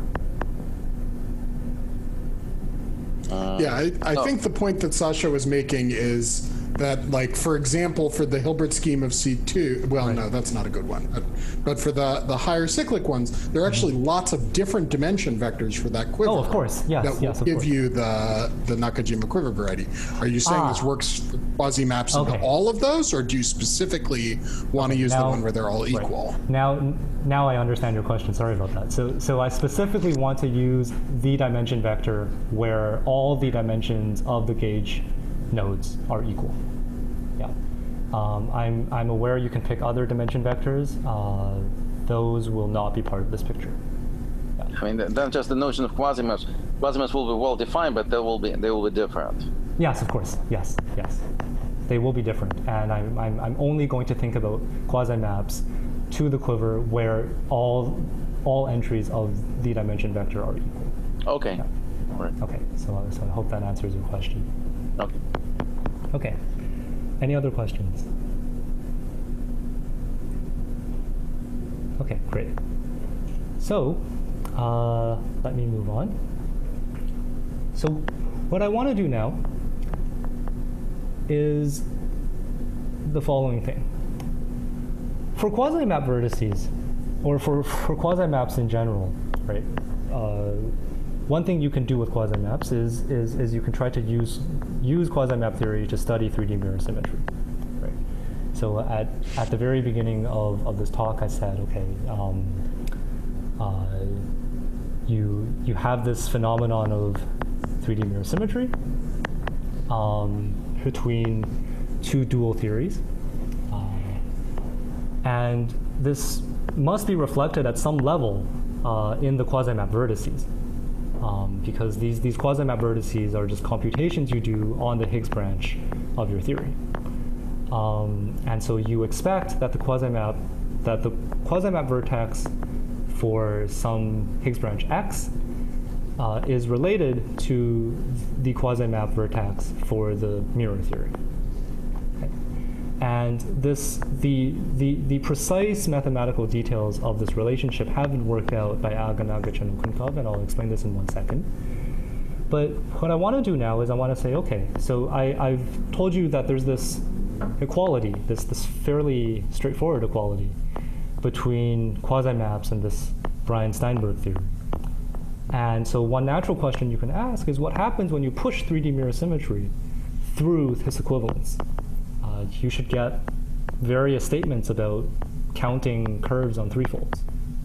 Uh, Yeah, I, I no. think the point that Sasha was making is that, like, for example, for the Hilbert scheme of C two, well, no, that's not a good one. But, but for the, the higher cyclic ones, there are actually lots of different dimension vectors for that quiver. Oh, of course, yes, That will yes, of give course. you the, the Nakajima quiver variety. Are you saying Ah. this works for quasi-maps into Okay. all of those, or do you specifically want to use the now- one where they're all equal? Now, now I understand your question. Sorry about that. So, so I specifically want to use the dimension vector where all the dimensions of the gauge nodes are equal. Yeah. Um, I'm I'm aware you can pick other dimension vectors. Uh, those will not be part of this picture. I mean, th- then just the notion of quasimaps. Quasimaps will be well defined, but they will be they will be different. Yes, of course. Yes, yes. They will be different, and I'm I'm I'm only going to think about quasi maps to the quiver where all all entries of the dimension vector are equal. Okay. All right. Okay, so, so I hope that answers your question. Okay. Okay. Any other questions? Okay, great. So, uh, let me move on. So, what I want to do now is the following thing. For quasi-map vertices, or for, for quasi-maps in general, right? Uh, one thing you can do with quasi-maps is, is, is you can try to use, use quasi-map theory to study three D mirror symmetry, right? So at, at the very beginning of, of this talk, I said, okay, um, uh, you, you have this phenomenon of three D mirror symmetry um, between two dual theories. Uh, and this must be reflected at some level uh, in the quasi-map vertices. Um, because these, these quasi-map vertices are just computations you do on the Higgs branch of your theory. Um, and so you expect that the quasi-map, that the quasi-map vertex for some Higgs branch X uh, is related to the quasi-map vertex for the mirror theory. Okay. And this, the, the, the precise mathematical details of this relationship have been worked out by Aga, Nagich, and Okunkov, and I'll explain this in one second. But what I want to do now is I want to say, okay, so I, I've told you that there's this equality, this, this fairly straightforward equality between quasi-maps and this Bryan-Steinberg theory. And so one natural question you can ask is what happens when you push three D mirror symmetry through this equivalence? Uh, you should get various statements about counting curves on threefolds.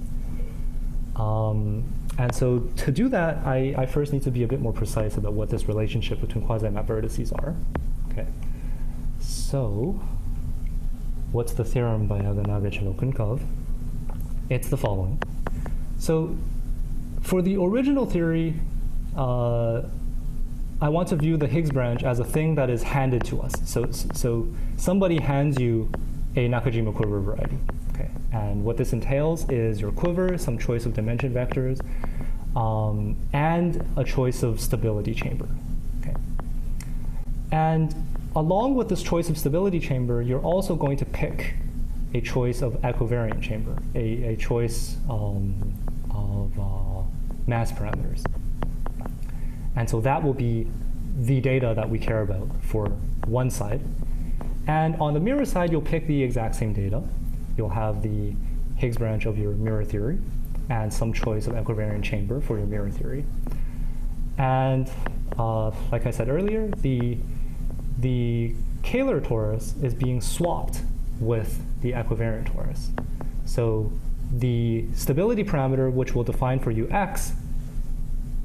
Um, and so to do that, I, I first need to be a bit more precise about what this relationship between quasi-map vertices are. Okay. So what's the theorem by Aga, Nagich, and Okunkov? It's the following. So for the original theory, uh, I want to view the Higgs branch as a thing that is handed to us. So, so somebody hands you a Nakajima quiver variety. Okay. And what this entails is your quiver, some choice of dimension vectors, um, and a choice of stability chamber. Okay. And along with this choice of stability chamber, you're also going to pick a choice of equivariant chamber, a, a choice um, of uh, mass parameters. And so that will be the data that we care about for one side. And on the mirror side, you'll pick the exact same data. You'll have the Higgs branch of your mirror theory and some choice of equivariant chamber for your mirror theory. And uh, like I said earlier, the, the Kähler torus is being swapped with the equivariant torus. So the stability parameter, which will define for you x,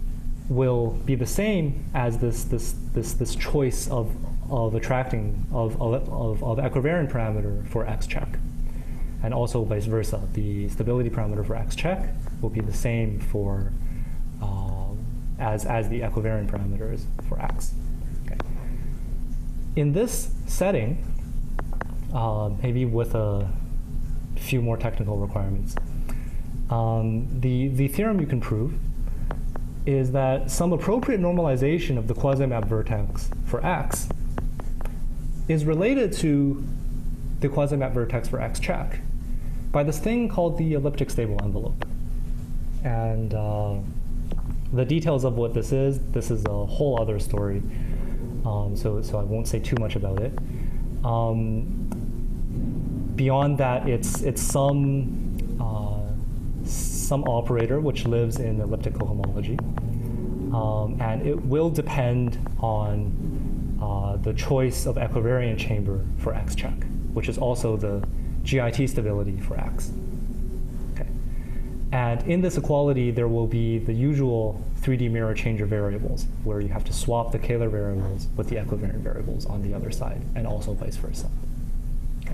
will be the same as this this this this choice of of attracting of of, of, of equivariant parameter for x check, and also vice versa. The stability parameter for x check will be the same for uh, as as the equivariant parameters for x. Okay. In this setting, uh, maybe with a few more technical requirements, um, the the theorem you can prove is that some appropriate normalization of the quasi-map vertex for x is related to the quasi-map vertex for x check by this thing called the elliptic stable envelope. And uh, the details of what this is, this is a whole other story, um, so, so I won't say too much about it. Um, beyond that, it's, it's some some operator which lives in elliptic cohomology, um, and it will depend on uh, the choice of equivariant chamber for x check, which is also the G I T stability for x. Okay. And in this equality, there will be the usual three D mirror changer variables, where you have to swap the Kähler variables with the equivariant variables on the other side, and also vice versa. Okay.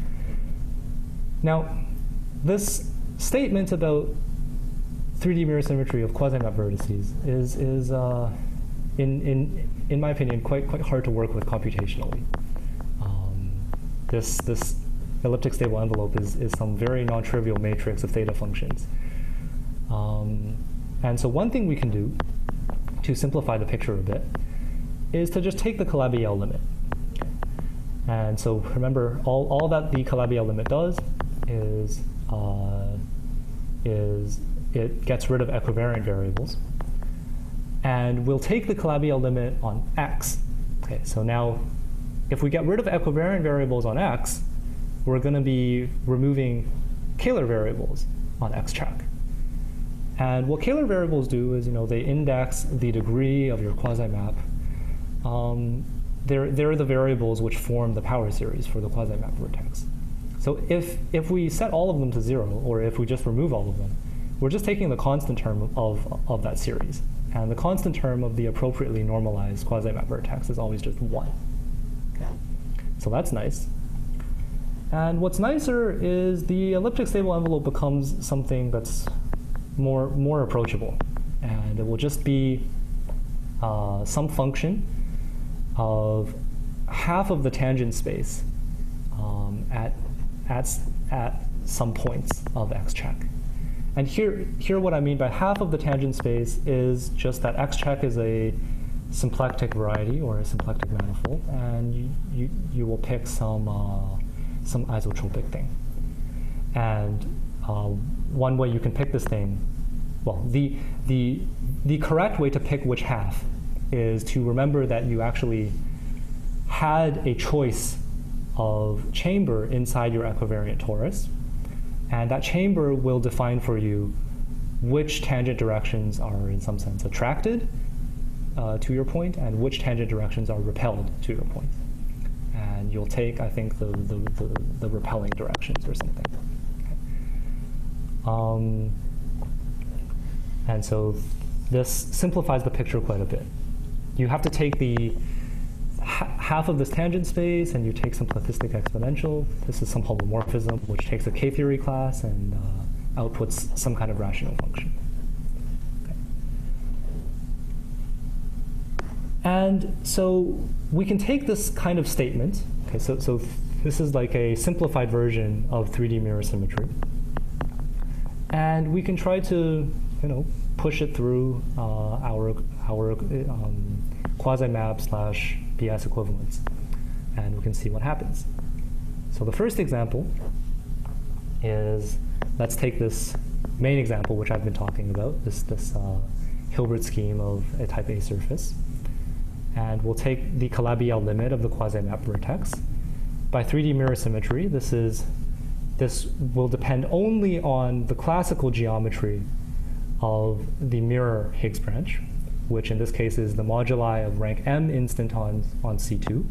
Now, this statement about three D mirror symmetry of quasi-map vertices is, is uh, in, in, in my opinion, quite, quite hard to work with computationally. Um, this, this elliptic stable envelope is, is some very non-trivial matrix of theta functions. Um, and so one thing we can do to simplify the picture a bit is to just take the Calabi-Yau limit. And so remember, all, all that the Calabi-Yau limit does is Uh, is it gets rid of equivariant variables. And we'll take the Calabi-Yau limit on x. Okay, so now if we get rid of equivariant variables on x, we're going to be removing Kähler variables on x check. And what Kähler variables do is, you know, they index the degree of your quasi-map. Um, they're, they're the variables which form the power series for the quasi-map vertex. So if, if we set all of them to zero, or if we just remove all of them, we're just taking the constant term of, of that series. And the constant term of the appropriately normalized quasi-map vertex is always just one. Okay. So that's nice. And what's nicer is the elliptic stable envelope becomes something that's more, more approachable. And it will just be uh, some function of half of the tangent space um, at At, at some points of x check. And here, here what I mean by half of the tangent space is just that x check is a symplectic variety or a symplectic manifold, and you, you, you will pick some, uh, some isotropic thing. And uh, one way you can pick this thing, well, the, the, the correct way to pick which half is to remember that you actually had a choice of chamber inside your equivariant torus, and that chamber will define for you which tangent directions are in some sense attracted uh, to your point and which tangent directions are repelled to your point. And you'll take, I think, the, the, the, the repelling directions or something. Okay. Um, and so this simplifies the picture quite a bit. You have to take the half of this tangent space, and you take some plathistic exponential. This is some homomorphism, which takes a K-theory class and uh, outputs some kind of rational function. Okay. And so we can take this kind of statement. Okay, so, so this is like a simplified version of three D mirror symmetry. And we can try to, you know, push it through uh, our, our um, quasi-map slash B S equivalence, and we can see what happens. So the first example is, let's take this main example, which I've been talking about, this, this uh, Hilbert scheme of a type A surface. And we'll take the Calabi-Yau limit of the quasi-map vertex. By three D mirror symmetry, this, is, this will depend only on the classical geometry of the mirror Higgs branch, which in this case is the moduli of rank M instantons on C two.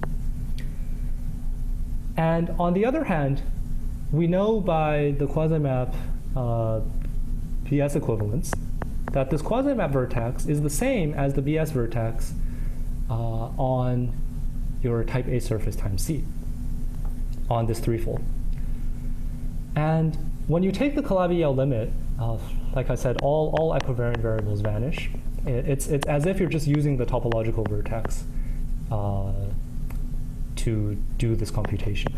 And on the other hand, we know by the quasi-map uh, P S equivalence that this quasi-map vertex is the same as the B S vertex uh, on your type A surface times C on this threefold. And when you take the Calabi-Yau limit, uh, like I said, all, all equivariant variables vanish. It's, it's as if you're just using the topological vertex uh, to do this computation.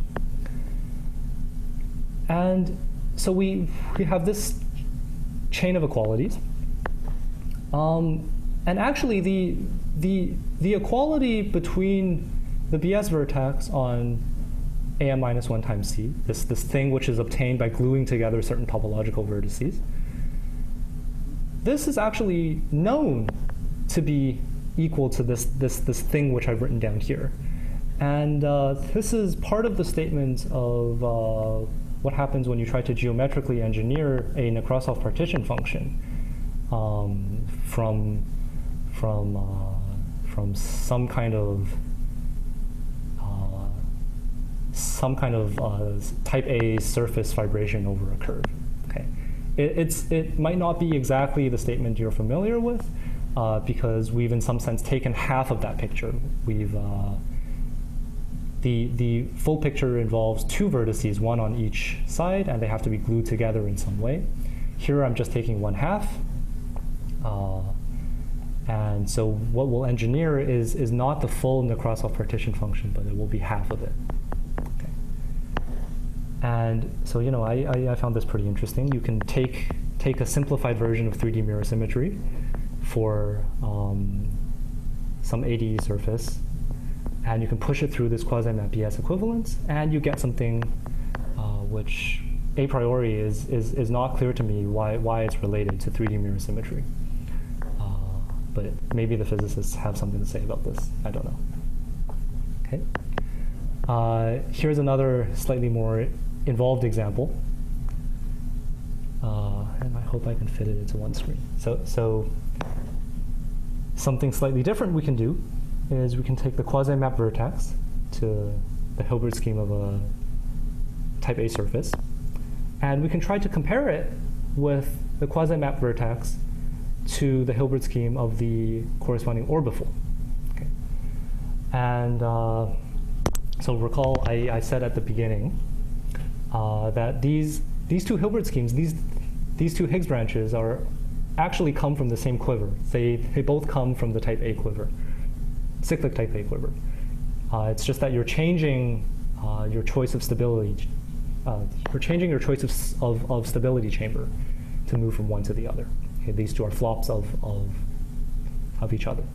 And so we, we have this chain of equalities. Um, and actually, the, the, the equality between the B S vertex on A M minus one times C, this, this thing which is obtained by gluing together certain topological vertices, this is actually known to be equal to this, this, this thing which I've written down here. And uh, this is part of the statement of uh, what happens when you try to geometrically engineer a Nekrasov partition function um, from, from, uh, from some kind of uh, some kind of uh, type A surface fibration over a curve. Okay, it, it's it might not be exactly the statement you're familiar with uh, because we've in some sense taken half of that picture. We've uh, The, the full picture involves two vertices, one on each side, and they have to be glued together in some way. Here I'm just taking one half. Uh, and so what we'll engineer is, is not the full Nekrasov partition function, but it will be half of it. Okay. And so, you know, I, I, I found this pretty interesting. You can take, take a simplified version of three D mirror symmetry for um, some A D E surface, and you can push it through this quasi-map B S equivalence, and you get something uh, which a priori is, is, is not clear to me why, why it's related to three D mirror symmetry. Uh, but maybe the physicists have something to say about this. I don't know. Okay. Uh, here's another slightly more involved example. Uh, and I hope I can fit it into one screen. So, so something slightly different we can do is we can take the quasi-map vertex to the Hilbert scheme of a type A surface, and we can try to compare it with the quasi-map vertex to the Hilbert scheme of the corresponding orbifold. Okay. And uh, so recall I, I said at the beginning uh, that these, these two Hilbert schemes, these, these two Higgs branches are actually come from the same quiver. They, they both come from the type A quiver. Cyclic type A quiver. Uh, it's just that you're changing uh, your choice of stability. Uh, you're changing your choice of, of, of stability chamber to move from one to the other. Okay, these two are flops of, of, of each other.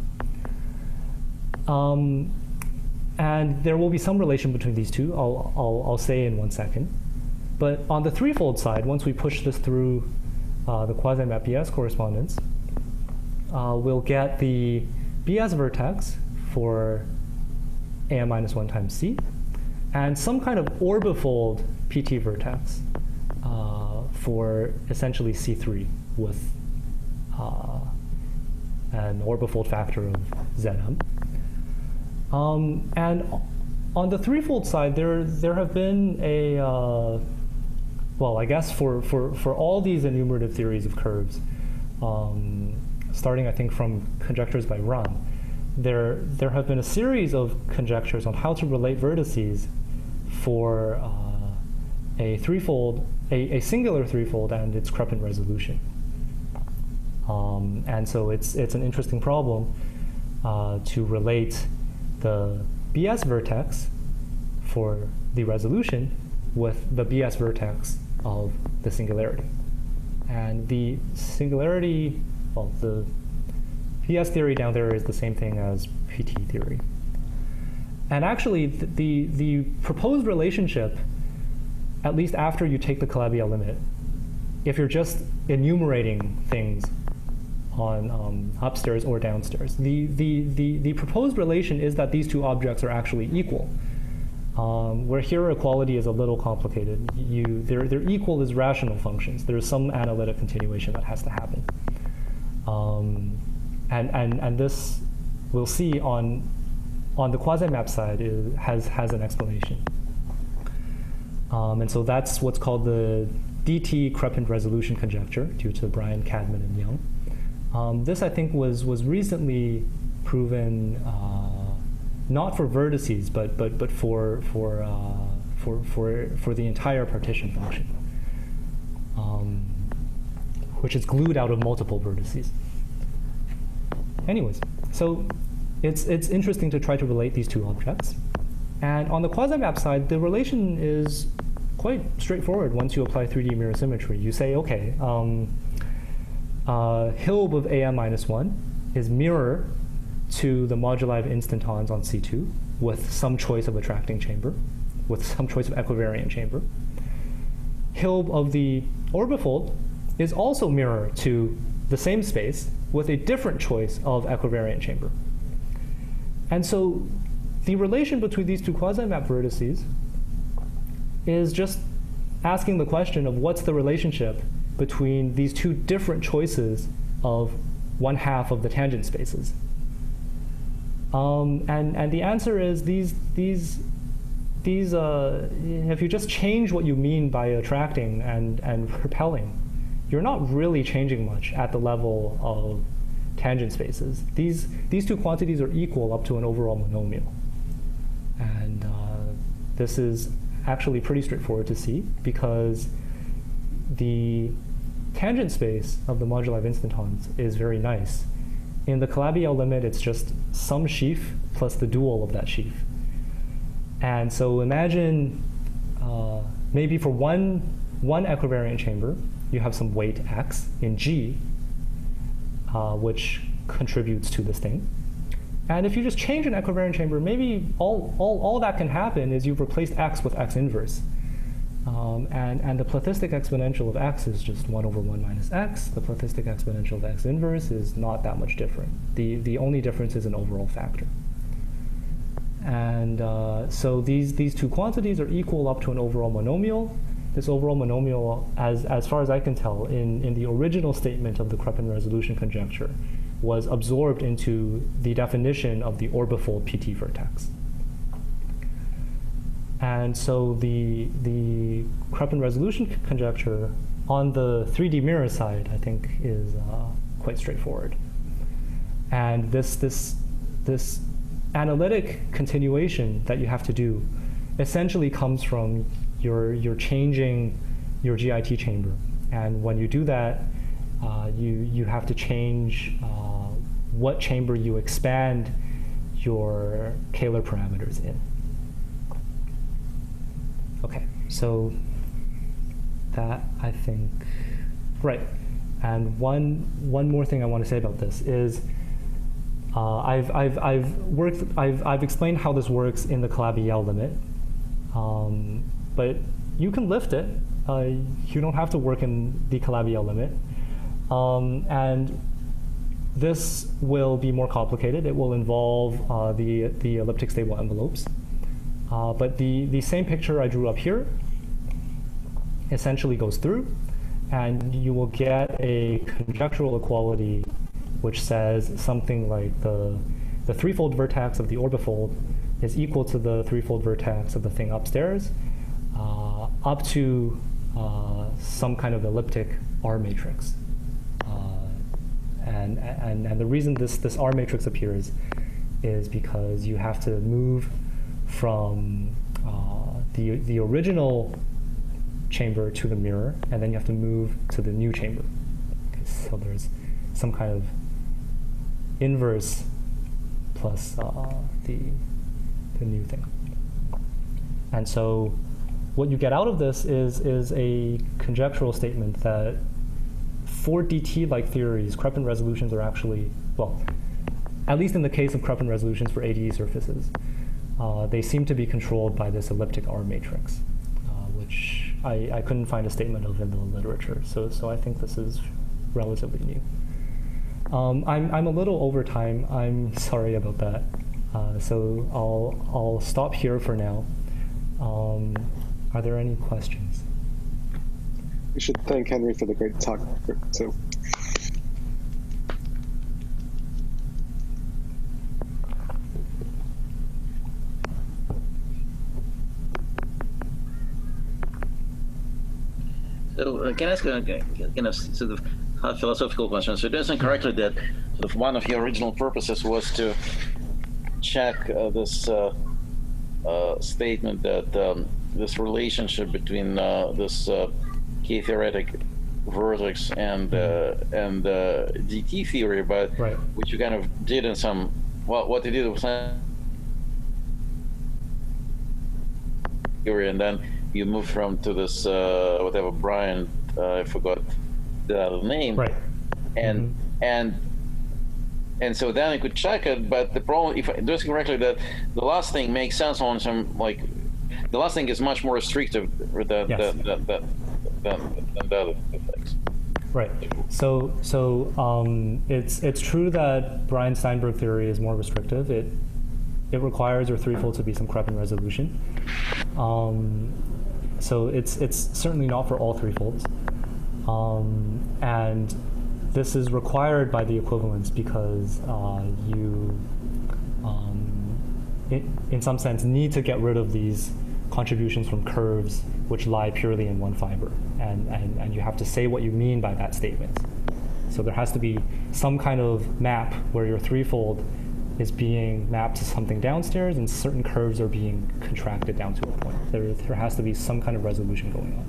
Um, and there will be some relation between these two, I'll, I'll, I'll say in one second. But on the threefold side, once we push this through uh, the quasi-map B S correspondence, uh, we'll get the B S vertex for A M minus one times C, and some kind of orbifold P T vertex uh, for essentially C three with uh, an orbifold factor of Z M. Um, and on the threefold side, there there have been a uh, well, I guess for for for all these enumerative theories of curves, um, starting I think from conjectures by Run. There, there have been a series of conjectures on how to relate vertices for uh, a threefold, a, a singular threefold and its Krepin resolution. Um, and so it's, it's an interesting problem uh, to relate the B S vertex for the resolution with the B S vertex of the singularity. And the singularity, well, the P S theory down there is the same thing as P T theory. And actually, the, the, the proposed relationship, at least after you take the Calabi-Yau limit, if you're just enumerating things on um, upstairs or downstairs, the, the, the, the proposed relation is that these two objects are actually equal. Um, where here equality is a little complicated. You, they're, they're equal as rational functions. There's some analytic continuation that has to happen. Um, And, and, and this, we'll see on, on the quasi-map side, is, has, has an explanation. Um, and so that's what's called the D T Krepin resolution conjecture, due to Brian, Cadman, and Young. Um, this, I think, was, was recently proven uh, not for vertices, but, but, but for, for, uh, for, for, for the entire partition function, um, which is glued out of multiple vertices. Anyways, so it's, it's interesting to try to relate these two objects. And on the quasi-map side, the relation is quite straightforward once you apply three D mirror symmetry. You say, okay, um, uh, Hilb of A M minus one is mirror to the moduli of instantons on C two with some choice of attracting chamber, with some choice of equivariant chamber. Hilb of the orbifold is also mirror to the same space with a different choice of equivariant chamber. And so the relation between these two quasi-map vertices is just asking the question of what's the relationship between these two different choices of one half of the tangent spaces. Um, and, and the answer is these, these, these uh, if you just change what you mean by attracting and, and repelling, you're not really changing much at the level of tangent spaces. These, these two quantities are equal up to an overall monomial. And uh, this is actually pretty straightforward to see because the tangent space of the moduli of instantons is very nice. In the Calabi-Yau limit, it's just some sheaf plus the dual of that sheaf. And so imagine uh, maybe for one, one equivariant chamber, you have some weight x in G, uh, which contributes to this thing. And if you just change an equivariant chamber, maybe all, all, all that can happen is you've replaced x with x inverse. Um, and, and the plathistic exponential of x is just one over one minus x. The plathistic exponential of x inverse is not that much different. The, the only difference is an overall factor. And uh, so these, these two quantities are equal up to an overall monomial. This overall monomial, as, as far as I can tell, in, in the original statement of the Kreppen resolution conjecture, was absorbed into the definition of the orbifold P T vertex. And so the, the Kreppen resolution conjecture on the three D mirror side, I think, is uh, quite straightforward. And this, this, this analytic continuation that you have to do essentially comes from your, your changing your G I T chamber. And when you do that, uh, you, you have to change uh, what chamber you expand your Kähler parameters in. Okay, so that I think, right. And one, one more thing I want to say about this is uh, I've, I've, I've worked, I've, I've explained how this works in the Calabi-Yau limit, um, but you can lift it. Uh, you don't have to work in the Calabi-Yau limit. Um, and this will be more complicated. It will involve uh, the, the elliptic stable envelopes. Uh, but the, the same picture I drew up here essentially goes through, and you will get a conjectural equality which says something like the, the threefold vertex of the orbifold is equal to the threefold vertex of the thing upstairs, uh, up to uh, some kind of elliptic R matrix. Uh, and, and, and the reason this, this R matrix appears is because you have to move from uh, the, the original chamber to the mirror, and then you have to move to the new chamber. Okay, so there's some kind of inverse plus uh, the, the new thing. And so what you get out of this is, is a conjectural statement that for D T-like theories, Kreppen resolutions are actually, well, at least in the case of Kreppen resolutions for A D E surfaces, uh, they seem to be controlled by this elliptic R matrix, uh, which I, I couldn't find a statement of in the literature. So, so I think this is relatively new. Um, I'm, I'm a little over time. I'm sorry about that. Uh, so I'll, I'll stop here for now. Um, are there any questions? We should thank Henry for the great talk, too. So uh, can I ask a kind of sort of a philosophical question. So, it isn't correctly that sort of one of your original purposes was to check uh, this uh, uh, statement that um, this relationship between uh, this uh, K-theoretic vertex and uh, and uh, D T theory, but right. which you kind of did in some, well, what you did was theory, and then you moved from to this uh, whatever Brian, uh, I forgot the other name, right, and mm-hmm. and and so then I could check it. But the problem, if I do it correctly, that the last thing makes sense on some, like, the last thing is much more restrictive than yes. than, than, than, than, than the other things. Right. So so um, it's it's true that Brian Steinberg theory is more restrictive. It it requires your threefold to be some Krepin resolution. Um, so it's it's certainly not for all threefolds. Um, and this is required by the equivalence because uh, you, um, in, in some sense, need to get rid of these contributions from curves which lie purely in one fiber. And, and, and you have to say what you mean by that statement. So there has to be some kind of map where your threefold is being mapped to something downstairs and certain curves are being contracted down to a point. There, there has to be some kind of resolution going on.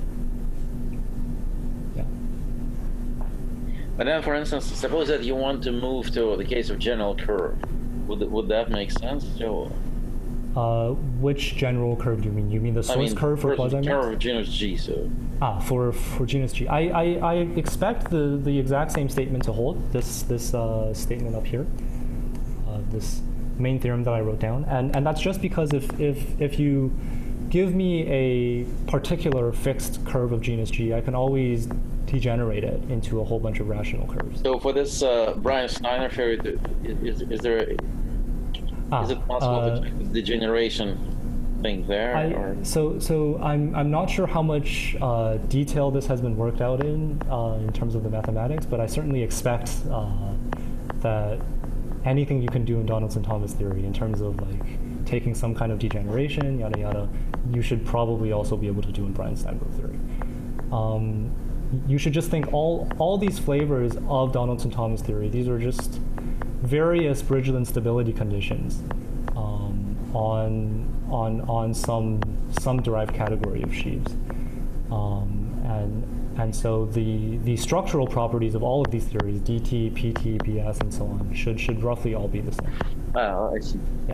But then, for instance, suppose that you want to move to the case of general curve. Would would that make sense, Joe? Uh, which general curve do you mean? You mean the source I mean, curve for quasi-maps? Curve of genus G. So. Ah, for for genus G. I, I, I expect the, the exact same statement to hold. This this uh, statement up here, uh, this main theorem that I wrote down, and and that's just because if if if you give me a particular fixed curve of genus G, I can always degenerate it into a whole bunch of rational curves. So for this uh, Brian Steiner theory, is, is there a, ah, is it possible uh, to check the degeneration thing there? I, or? So so I'm I'm not sure how much uh, detail this has been worked out in uh, in terms of the mathematics, but I certainly expect uh, that anything you can do in Donaldson-Thomas theory in terms of like taking some kind of degeneration, yada yada, you should probably also be able to do in Brian Steinberg theory. Um, you should just think all all these flavors of Donaldson-Thomas theory, these are just various Bridgeland stability conditions um, on on on some some derived category of sheaves, um, and and so the the structural properties of all of these theories, D T, P T, B S, and so on, should should roughly all be the same. Oh, I see. Yeah.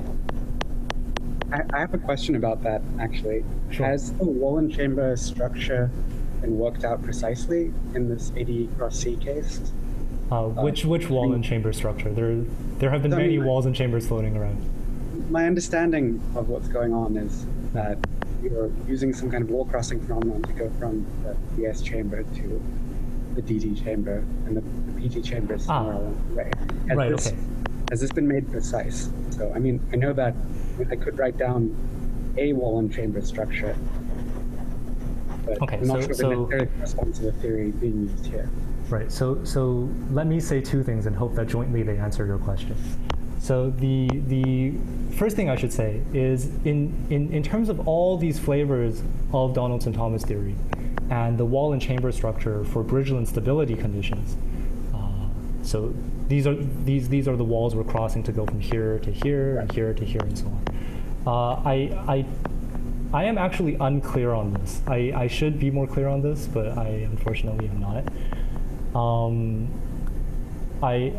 I, I have a question about that, actually. Sure. Has the Wallen-Chamber structure been worked out precisely in this A D cross C case? Uh, which which wall and chamber structure? There there have been I many mean, walls and chambers floating around. My understanding of what's going on is that you're using some kind of wall crossing phenomenon to go from the B S chamber to the D T chamber, and the, the P T chamber is somewhere Ah. along the way. Has Right, this, okay. Has this been made precise? So, I mean, I know that I could write down a Wallen chamber structure, but Okay, I'm not so- sure if so- it necessarily corresponds to the theory being used here. Right. So so let me say two things and hope that jointly they answer your question. So the the first thing I should say is in in, in terms of all these flavors of Donaldson-Thomas theory and the wall and chamber structure for Bridgeland stability conditions. Uh, so these are these these are the walls we're crossing to go from here to here and here to here and so on. Uh, I I I am actually unclear on this. I, I should be more clear on this, but I unfortunately am not. Um, I,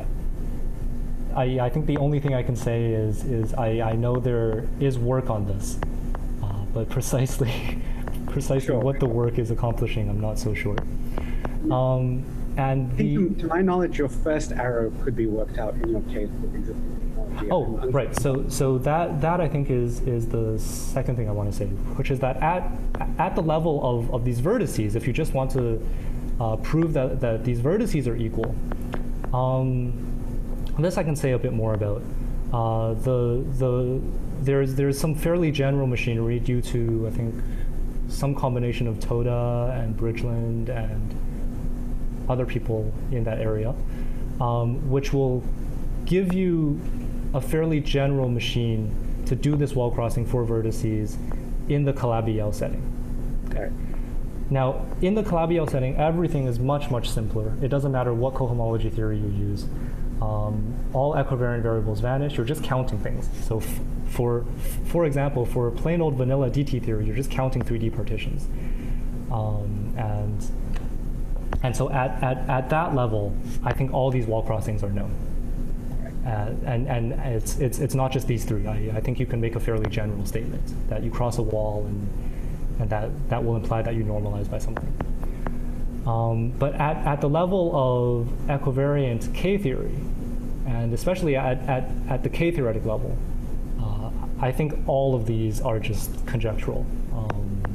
I, I think the only thing I can say is is I, I know there is work on this, uh, but precisely precisely Sure. what the work is accomplishing, I'm not so sure. Um, and I the think, to, to my knowledge, your first arrow could be worked out in your case with existing technology. oh I'm right, so so that that I think is is the second thing I want to say, which is that at at the level of, of these vertices, if you just want to Uh, prove that, that these vertices are equal. Um, this I can say a bit more about. Uh, the the there's there's some fairly general machinery due to I think some combination of Toda and Bridgeland and other people in that area, um, which will give you a fairly general machine to do this wall crossing for vertices in the Calabi-Yau setting. Okay. Now, in the Calabi-Yau setting, everything is much, much simpler. It doesn't matter what cohomology theory you use. Um, all equivariant variables vanish. You're just counting things. So f for, for example, for plain old vanilla D T theory, you're just counting three D partitions. Um, and, and so at, at, at that level, I think all these wall crossings are known. Uh, and and it's, it's, it's not just these three. I, I think you can make a fairly general statement that you cross a wall and, and that, that will imply that you normalize by something. Um, but at, at the level of equivariant K-theory, and especially at, at, at the K-theoretic level, uh, I think all of these are just conjectural. Um,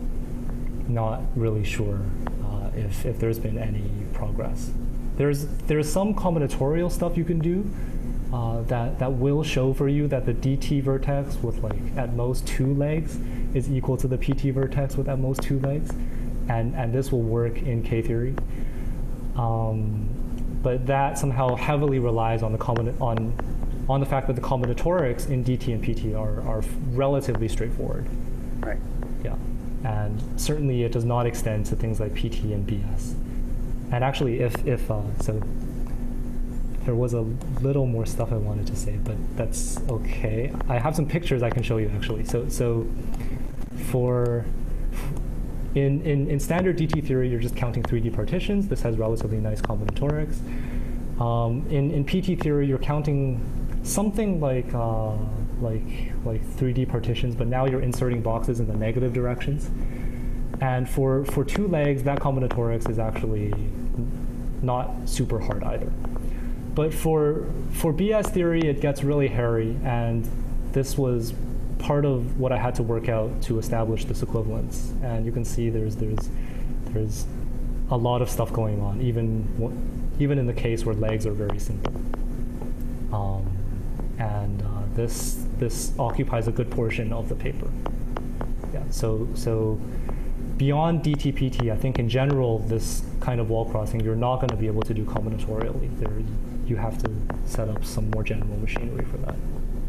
not really sure uh, if, if there's been any progress. There's, there's some combinatorial stuff you can do uh, that, that will show for you that the D T vertex with like at most two legs is equal to the P T vertex with at most two legs. And, and this will work in K-theory. Um, but that somehow heavily relies on the, on, on the fact that the combinatorics in D T and P T are, are relatively straightforward. Right. Yeah. And certainly it does not extend to things like P T and B S. And actually, if, if uh, so there was a little more stuff I wanted to say, but that's okay. I have some pictures I can show you, actually. So, so for... In, in, in standard D T theory, you're just counting three D partitions. This has relatively nice combinatorics. Um, in, in P T theory, you're counting something like, uh, like, like three D partitions, but now you're inserting boxes in the negative directions. And for, for two legs, that combinatorics is actually not super hard either. But for, for B S theory, it gets really hairy, and this was part of what I had to work out to establish this equivalence. And you can see there's there's there's a lot of stuff going on, even even in the case where legs are very simple. Um, and uh, this this occupies a good portion of the paper. Yeah. So so beyond D T P T, I think in general this kind of wall crossing you're not going to be able to do combinatorially. There, you have to set up some more general machinery for that.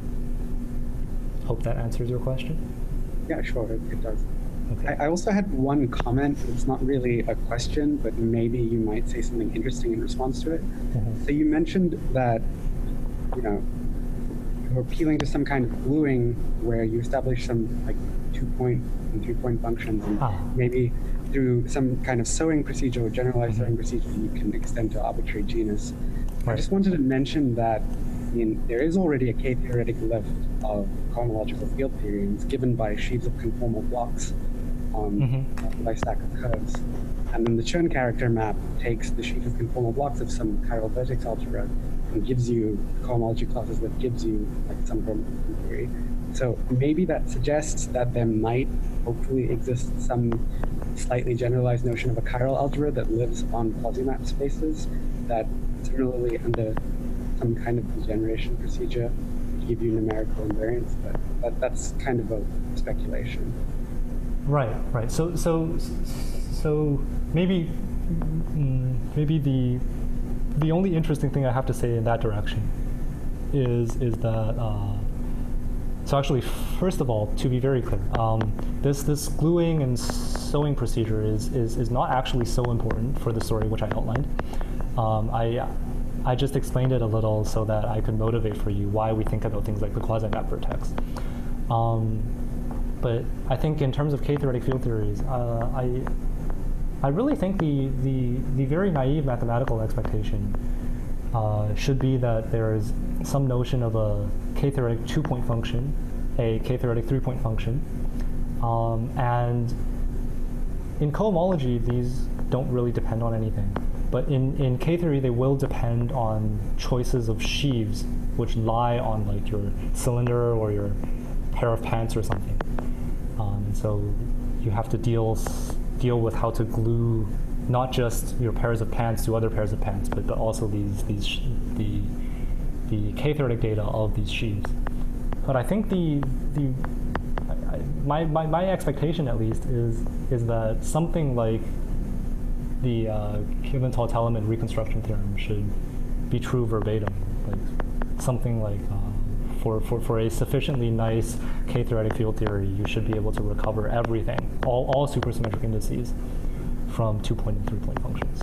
Hope that answers your question. Yeah, sure, it, it does. Okay. I, I also had one comment. It's not really a question, but maybe you might say something interesting in response to it. Mm-hmm. So you mentioned that, you know, you're appealing to some kind of gluing where you establish some like two-point and three-point functions, and ah. maybe through some kind of sewing procedure or generalized Mm-hmm. sewing procedure, you can extend to arbitrary genus. Right. I just wanted to mention that I mean, there is already a K-theoretic lift of cohomological field theorems given by sheaves of conformal blocks on mm-hmm. by stack of curves. And then the Chern character map takes the sheaf of conformal blocks of some chiral vertex algebra and gives you cohomology classes that gives you like some form of theory. So maybe that suggests that there might hopefully exist some slightly generalized notion of a chiral algebra that lives on quasi-map spaces that similarly under some kind of degeneration procedure to give you numerical invariance, but that, that's kind of a speculation. Right, right. So, so, so maybe, maybe the the only interesting thing I have to say in that direction is is that. Uh, so actually, first of all, to be very clear, um, this this gluing and sewing procedure is is is not actually so important for the story which I outlined. Um, I. I just explained it a little so that I could motivate for you why we think about things like the quasi-map vertex. Um, but I think in terms of K-theoretic field theories, uh, I I really think the, the, the very naive mathematical expectation uh, should be that there is some notion of a K-theoretic two-point function, a K-theoretic three-point function, um, and in cohomology, these don't really depend on anything. But in, in K-theory, they will depend on choices of sheaves, which lie on like your cylinder or your pair of pants or something. Um, and so you have to deal deal with how to glue not just your pairs of pants to other pairs of pants, but, but also these these the the K-theoretic data of these sheaves. But I think the the I, I, my, my my expectation at least is is that something like the uh, Cuban-Tall-Telemann reconstruction theorem should be true verbatim, like something like uh, for, for, for a sufficiently nice K-theoretic field theory, you should be able to recover everything all, all supersymmetric indices from two-point and three-point functions.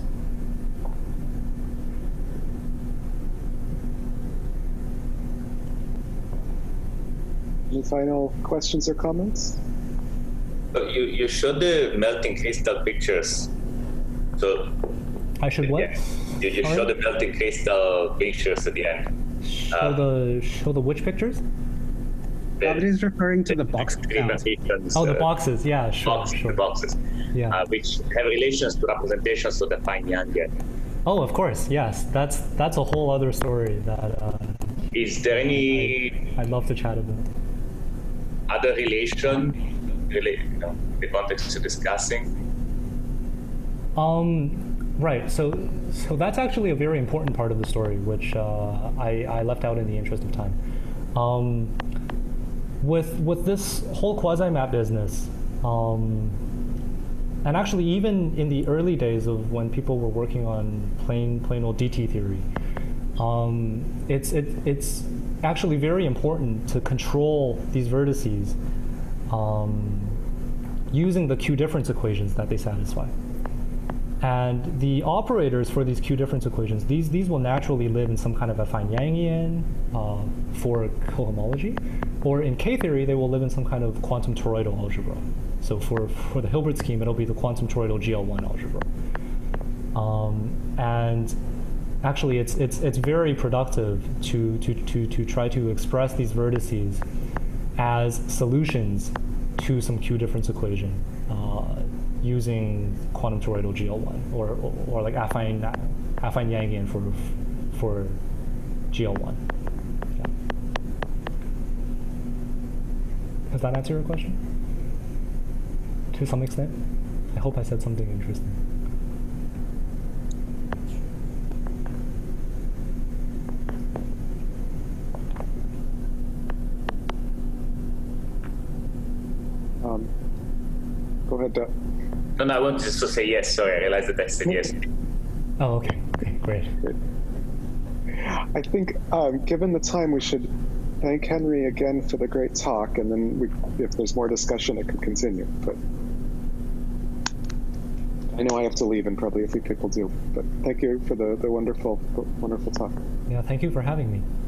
Any final questions or comments? So you, you showed the melting crystal pictures. So I should what? Yeah, you, you showed the melting crystal pictures at the end. Show Uh, the show the which pictures? Nobody's referring to the box counts. representations, Oh, the uh, boxes. Yeah, sure, box, sure. the boxes, Yeah. uh, which have relations to representations of the fine Yangian. Oh, of course. Yes, that's that's a whole other story that uh, Is there any I'd love to chat about. other relation, really, you know, the context you're discussing? Um, right. So, so that's actually a very important part of the story, which uh, I, I left out in the interest of time. Um, with with this whole quasi-map business, um, and actually even in the early days of when people were working on plain plain old D T theory, um, it's it, it's actually very important to control these vertices um, using the Q difference equations that they satisfy. And the operators for these Q difference equations, these these will naturally live in some kind of affine Yangian uh, for cohomology, or in K theory, they will live in some kind of quantum toroidal algebra. So for, for the Hilbert scheme, it'll be the quantum toroidal G L one algebra. Um, and actually, it's it's it's very productive to to to to try to express these vertices as solutions to some Q difference equation. Uh, using quantum toroidal G L one, or, or, or like affine, affine Yangian for, for G L one. Yeah. Does that answer your question? To some extent? I hope I said something interesting. Um, go ahead, Doug. No, no, I wanted just to say yes. Sorry, I realized that I said yes. Oh, okay. Okay, great. Great. I think, um, given the time, we should thank Henry again for the great talk, and then we, if there's more discussion, it could continue. But I know I have to leave, and probably a few people do. But thank you for the, the wonderful, wonderful talk. Yeah, thank you for having me.